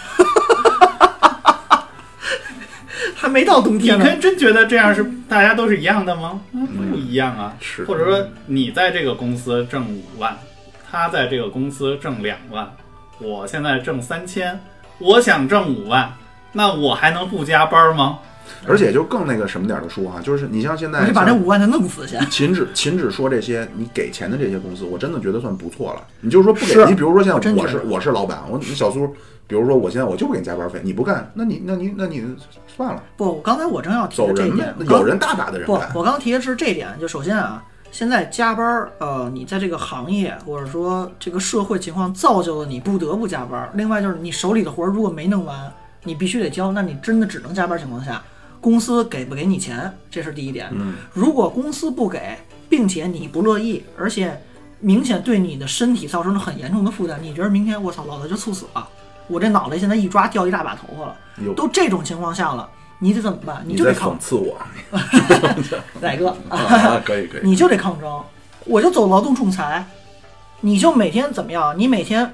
还没到冬天呢，你真觉得这样是大家都是一样的吗？不一样啊。 是， 或者说你在这个公司挣5万，他在这个公司挣2万，我现在挣3000，我想挣5万，那我还能不加班吗？ 而且就更那个什么点的说啊，就是你像现在， 你把这5万再弄死先。 秦止说这些，你给钱的这些公司，我真的觉得算不错了。你就是说不给你，比如说现在我是老板，你小苏。比如说，我现在我就不给你加班费，你不干，那你算了。 不，刚才我正要提的这一点， 有人大把的人干。 不，我刚提的是这一点，就首先啊，现在加班，你在这个行业或者说这个社会情况造就了你不得不加班。另外就是你手里的活如果没弄完，你必须得交，那你真的只能加班情况下，公司给不给你钱，这是第一点。如果公司不给，并且你不乐意，而且明显对你的身体造成了很严重的负担，你觉得明天我操，老子就猝死了。我这脑袋现在一抓掉一大把头发了，都这种情况下了，你得怎么办？你就得讽刺我， 哪个？ 可以， 你就得抗争，我就走劳动仲裁，你就每天怎么样？你每天，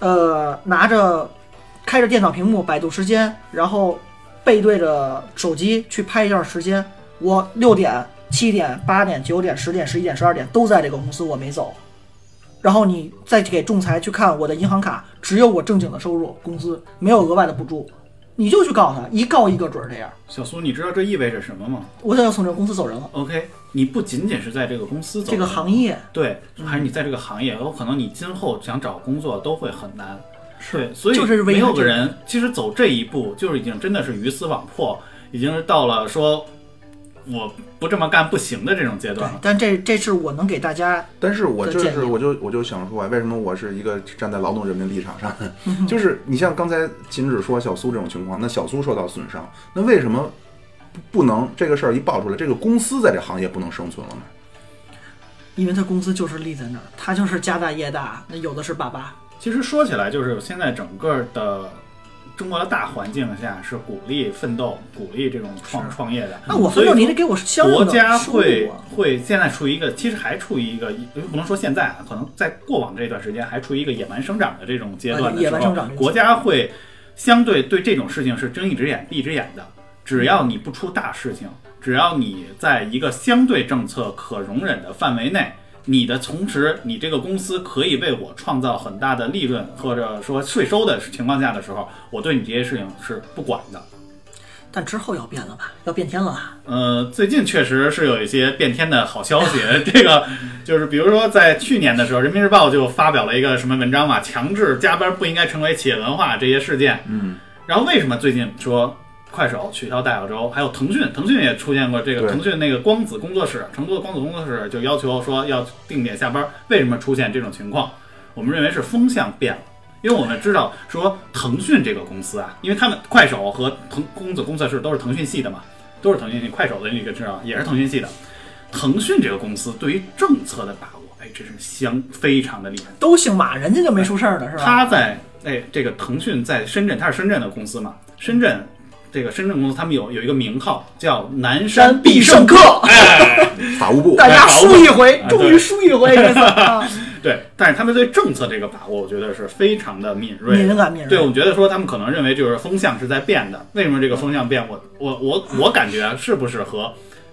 开着电脑屏幕百度时间，然后背对着手机去拍一段时间。我6点、7点、8点、9点、10点、11点、12点都在这个公司，我没走。然后你再给仲裁去看我的银行卡，只有我正经的收入工资，没有额外的补助，你就去告他，一告一个准这样。 小苏，你知道这意味着什么吗？ 我想要从这个公司走人了。 OK， 你不仅仅是在这个公司走人， 这个行业， 对，还是你在这个行业，有可能你今后想找工作都会很难。 是， 所以就是没有个人其实走这一步，就是已经真的是鱼死网破，已经是到了说我不这么干不行的这种阶段了。 但这是我能给大家， 但是我就想说，为什么我是一个站在劳动人民立场上，就是你像刚才秦止说小苏这种情况，那小苏受到损伤，那为什么不能这个事儿一爆出来，这个公司在这行业不能生存了呢？ 因为他公司就是立在那儿，他就是家大业大，那有的是爸。 其实说起来，就是现在整个的中国的大环境下是鼓励奋斗、鼓励这种创业的。 那我奋斗，你得给我相应的国家会现在处于一个，其实还处于一个，不能说现在啊，可能在过往这段时间还处于一个野蛮生长的这种阶段的时候，国家会相对对这种事情是睁一只眼闭一只眼的。只要你不出大事情，只要你在一个相对政策可容忍的范围内，同时你这个公司可以为我创造很大的利润或者说税收的情况下的时候，我对你这些事情是不管的。 但之后要变了吧？要变天了吧？ 最近确实是有一些变天的好消息。这个就是比如说在去年的时候，人民日报就发表了一个什么文章嘛，强制加班不应该成为企业文化这些事件。然后为什么最近说快手取消大小周，还有腾讯也出现过这个，腾讯那个光子工作室，成都的光子工作室就要求说要定点下班。为什么出现这种情况？我们认为是风向变了，因为我们知道说腾讯这个公司啊，因为他们快手和光子工作室都是腾讯系的嘛，都是腾讯系，快手的那个知道也是腾讯系的。腾讯这个公司对于政策的把握，这是非常的厉害。 都姓马，人家就没出事儿的是吧？ 他在这个腾讯在深圳，它是深圳的公司嘛，深圳公司他们有一个名号叫南山必胜客， 法务部， 大家输一回，终于输一回这次。 对，但是他们对政策这个把握，我觉得是非常的敏锐。 敏锐。 对，我觉得说他们可能认为就是风向是在变的。为什么这个风向变？我感觉是不是和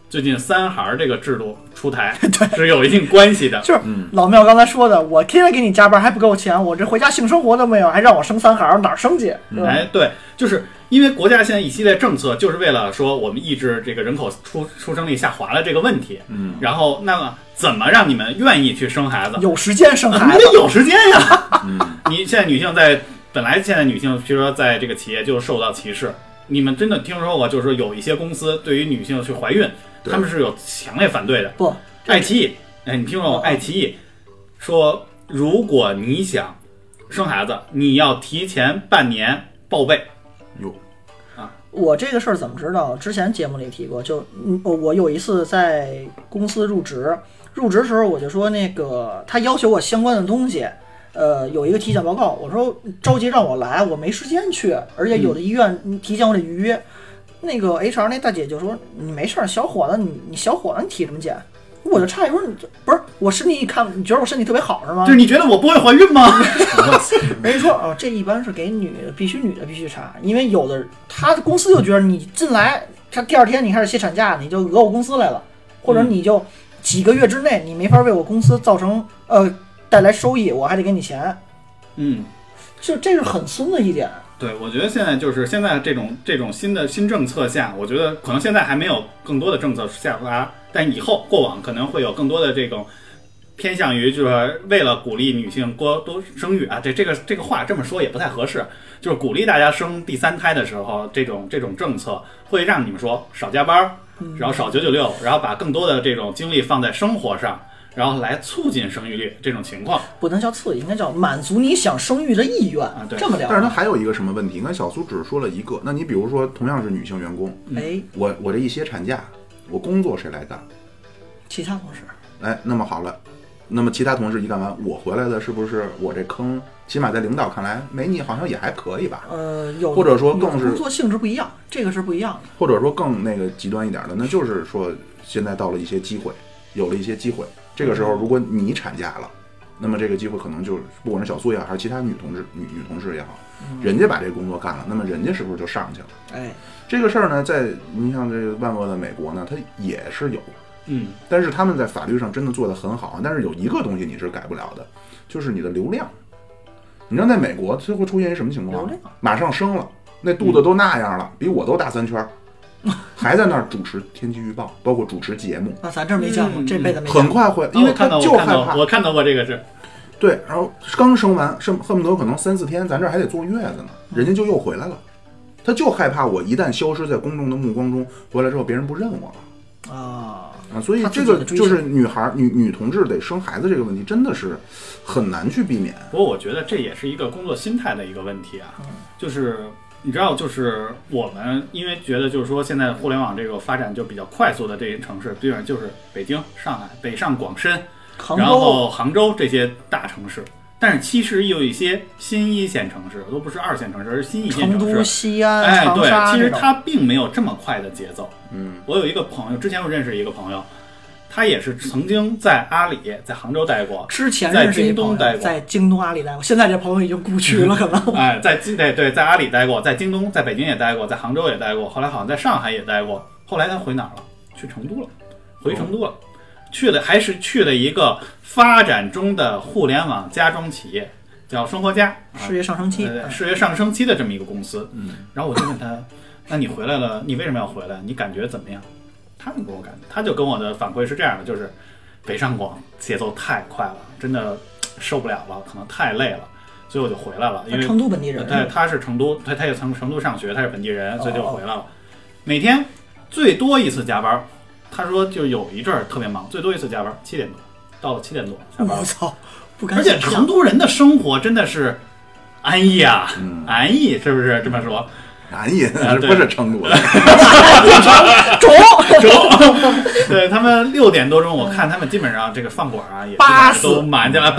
最近三孩这个制度出台是有一定关系的。 就是老庙刚才说的，我天天给你加班还不够钱，我这回家性生活都没有，还让我生三孩，哪儿生去？ 哎，对，就是因为国家现在一系列政策，就是为了说我们抑制这个人口出生率下滑的这个问题。然后那么怎么让你们愿意去生孩子？ 有时间生孩子， 你得有时间呀。你现在女性本来现在女性，比如说在这个企业就受到歧视。你们真的听说过，就是说有一些公司对于女性去怀孕，他们是有强烈反对的。 不， 爱奇艺，哎，你听说过爱奇艺说，如果你想生孩子，你要提前半年报备。 哟， 啊，我这个事儿怎么知道？之前节目里提过，就我有一次在公司入职的时候，我就说那个他要求我相关的东西。有一个体检报告，我说着急让我来，我没时间去，而且有的医院提前我得预约。那个 HR 那大姐就说：“你没事，小伙子，你小伙子你体什么检？”我就诧异说：“你不是我身体一看，你觉得我身体特别好是吗？” 就是你觉得我不会怀孕吗？ 人家说：“哦，这一般是给女的必须查，因为有的他公司就觉得你进来，他第二天你开始歇产假，你就讹我公司来了，或者你就几个月之内你没法为我公司造成带来收益，我还得给你钱。”就这是很孙的一点。 对，我觉得现在这种新政策下，我觉得可能现在还没有更多的政策下发，但以后过往可能会有更多的这种偏向于就是为了鼓励女性多生育啊。这个话这么说也不太合适，就是鼓励大家生第三胎的时候，这种政策会让你们说少加班，然后少996，然后把更多的这种精力放在生活上。然后来促进生育率这种情况， 不能叫刺激，应该叫满足你想生育的意愿啊。 对， 这么聊。 但是它还有一个什么问题？刚才小苏只说了一个，那你比如说同样是女性员工，我这一歇产假，我工作谁来干？ 其他同事。 哎，那么好了，那么其他同事一干完，我回来的是不是我这坑？起码在领导看来，没你好像也还可以吧？ 有， 或者说更是工作性质不一样，这个是不一样的。 或者说更那个极端一点的，那就是说现在到了一些机会，有了一些机会。这个时候，如果你产假了，那么这个机会可能就是不管是小苏也好，还是其他女同事也好，人家把这个工作干了，那么人家是不是就上去了？ 哎， 这个事儿呢，在你像这个万恶的美国呢，它也是有，但是他们在法律上真的做得很好。但是有一个东西你是改不了的，就是你的流量。你知道在美国它会出现一什么情况？马上生了，那肚子都那样了，比我都大3圈。还在那儿主持天气预报，包括主持节目。 咱这没见过，这辈子没见过。 很快会，因为他就害怕。 我看到过这个是。 对，然后刚生完，恨不得可能3-4天，咱这儿还得坐月子呢，人家就又回来了。他就害怕我一旦消失在公众的目光中，回来之后别人不认我了啊！所以这个就是女同志得生孩子这个问题，真的是很难去避免。 不过我觉得这也是一个工作心态的一个问题啊，就是。你知道，就是我们因为觉得就是说现在互联网这个发展就比较快速的这些城市，基本上就是北京、上海、北上广深，然后杭州这些大城市。但是其实有一些新一线城市，都不是2线城市，而是新一线城市， 成都、西安、 对，其实它并没有这么快的节奏。我有一个朋友，之前我认识一个朋友。他也是曾经在阿里，在杭州待过， 之前在京东待过， 在京东、阿里待过。现在这朋友已经故去了，可能。 哎，在阿里待过，在京东、在北京也待过，在杭州也待过，后来好像在上海也待过。后来他回哪儿了？去成都了，回成都了，还是去了一个发展中的互联网家装企业，叫生活家， 事业上升期， 事业上升期的这么一个公司。然后我就问他，那你回来了，你为什么要回来？你感觉怎么样？他就跟我的反馈是这样的，就是北上广节奏太快了，真的受不了了，可能太累了，所以我就回来了。因为成都本地人， 他是成都，他也从成都上学，他是本地人，所以就回来了。每天最多一次加班，他说就有一阵儿特别忙，最多一次加班7点多，到了7点多下班。 我操，不敢而且成都人的生活真的是安逸啊，安逸是不是这么说？ 安逸不是成都的， 中， 对他们6点多钟，我看他们基本上这个饭馆啊也都满下来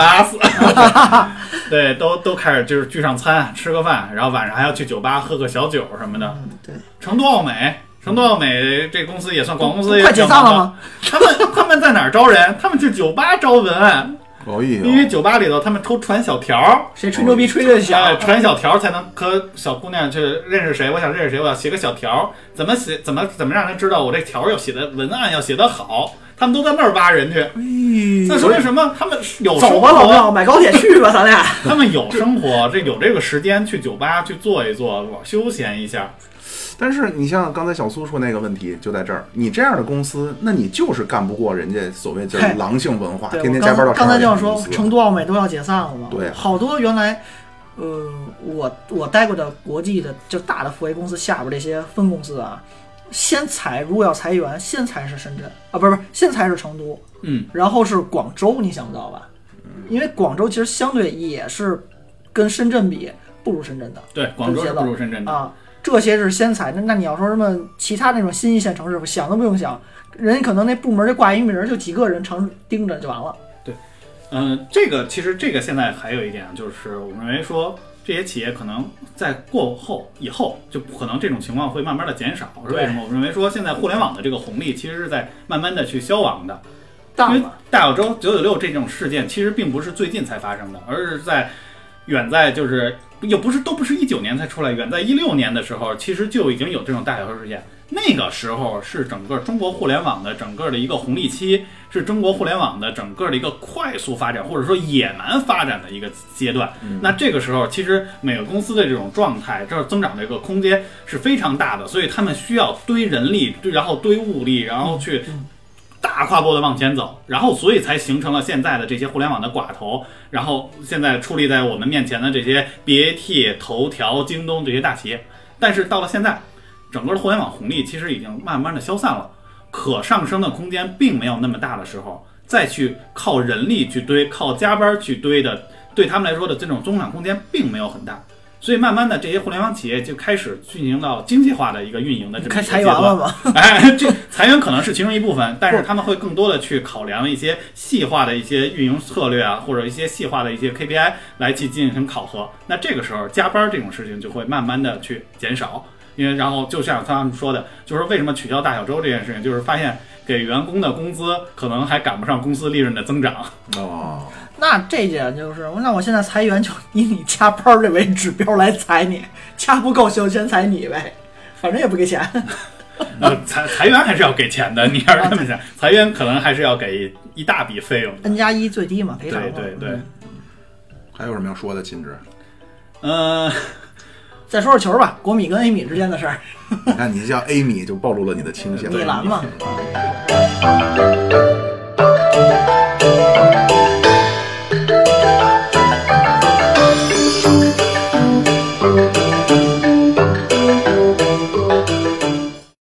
，84，对，都开始就是聚上餐，吃个饭，然后晚上还要去酒吧喝个小酒什么的。 对， 成都奥美这公司也算广告公司，也快解散了吗？ 他们在哪儿招人？他们去酒吧招文案。 因为酒吧里头他们抽传小条， 谁吹牛逼吹得响， 传小条才能和小姑娘去认识谁，我想认识谁，我要写个小条，怎么写，怎么让人知道我这条要写的文案要写得好，他们都在那儿挖人去。那说明什么？他们有生活， 走吧，老庙，买高铁去吧，咱俩。 他们有生活，有这个时间去酒吧去坐一坐，休闲一下。 但是你像刚才小苏说那个问题就在这儿，你这样的公司，那你就是干不过人家所谓叫狼性文化，天天加班到12点。 刚才就要说，成都、奥美都要解散了嘛。 对， 好多原来，我待过的国际的就大的富威公司下边这些分公司啊，如果要裁员，先裁是深圳啊，不是，先裁是成都，然后是广州，你想不到吧？因为广州其实相对也是跟深圳比不如深圳的， 对，广州是不如深圳的啊。这些是先裁，那你要说什么其他那种新一线城市，想都不用想，人家可能那部门就挂一名，就几个人常盯着就完了。 对，其实这个现在还有一点，就是我们认为说这些企业可能在以后就可能这种情况会慢慢的减少。是为什么？我们认为说现在互联网的这个红利其实是在慢慢的去消亡的。因为大小周996这种事件其实并不是最近才发生的，而是远在就是都不是19年才出来，远在16年的时候，其实就已经有这种大小周事件。那个时候是整个中国互联网的整个的一个红利期，是中国互联网的整个的一个快速发展或者说野蛮发展的一个阶段。那这个时候其实每个公司的这种状态，这增长的一个空间是非常大的，所以他们需要堆人力，然后堆物力，然后去大跨步的往前走，然后所以才形成了现在的这些互联网的寡头，然后现在矗立在我们面前的这些 BAT、头条、京东这些大企业。但是到了现在，整个的互联网红利其实已经慢慢的消散了，可上升的空间并没有那么大的时候，再去靠人力去堆，靠加班去堆的，对他们来说的这种增长空间并没有很大。所以慢慢的这些互联网企业就开始进行到经济化的一个运营的这么一个阶段。 开裁员了吗？ 这裁员可能是其中一部分，但是他们会更多的去考量一些细化的一些运营策略啊，或者一些细化的一些 KPI 来去进行考核。那这个时候加班这种事情就会慢慢的去减少，因为然后就像他们说的，就是为什么取消大小周这件事情，就是发现给员工的工资可能还赶不上公司利润的增长。 那这点就是，那我现在裁员就以你加班这为指标来裁你，加不够就先裁你呗，反正也不给钱。 裁员还是要给钱的，你要是这么想，裁员可能还是要给一大笔费用。 N+1最低嘛，赔偿。 对。 还有什么要说的，秦志？ 再说说球吧，国米跟 A 米之间的事儿。 你看你叫 A 米就暴露了你的倾向。 米兰嘛。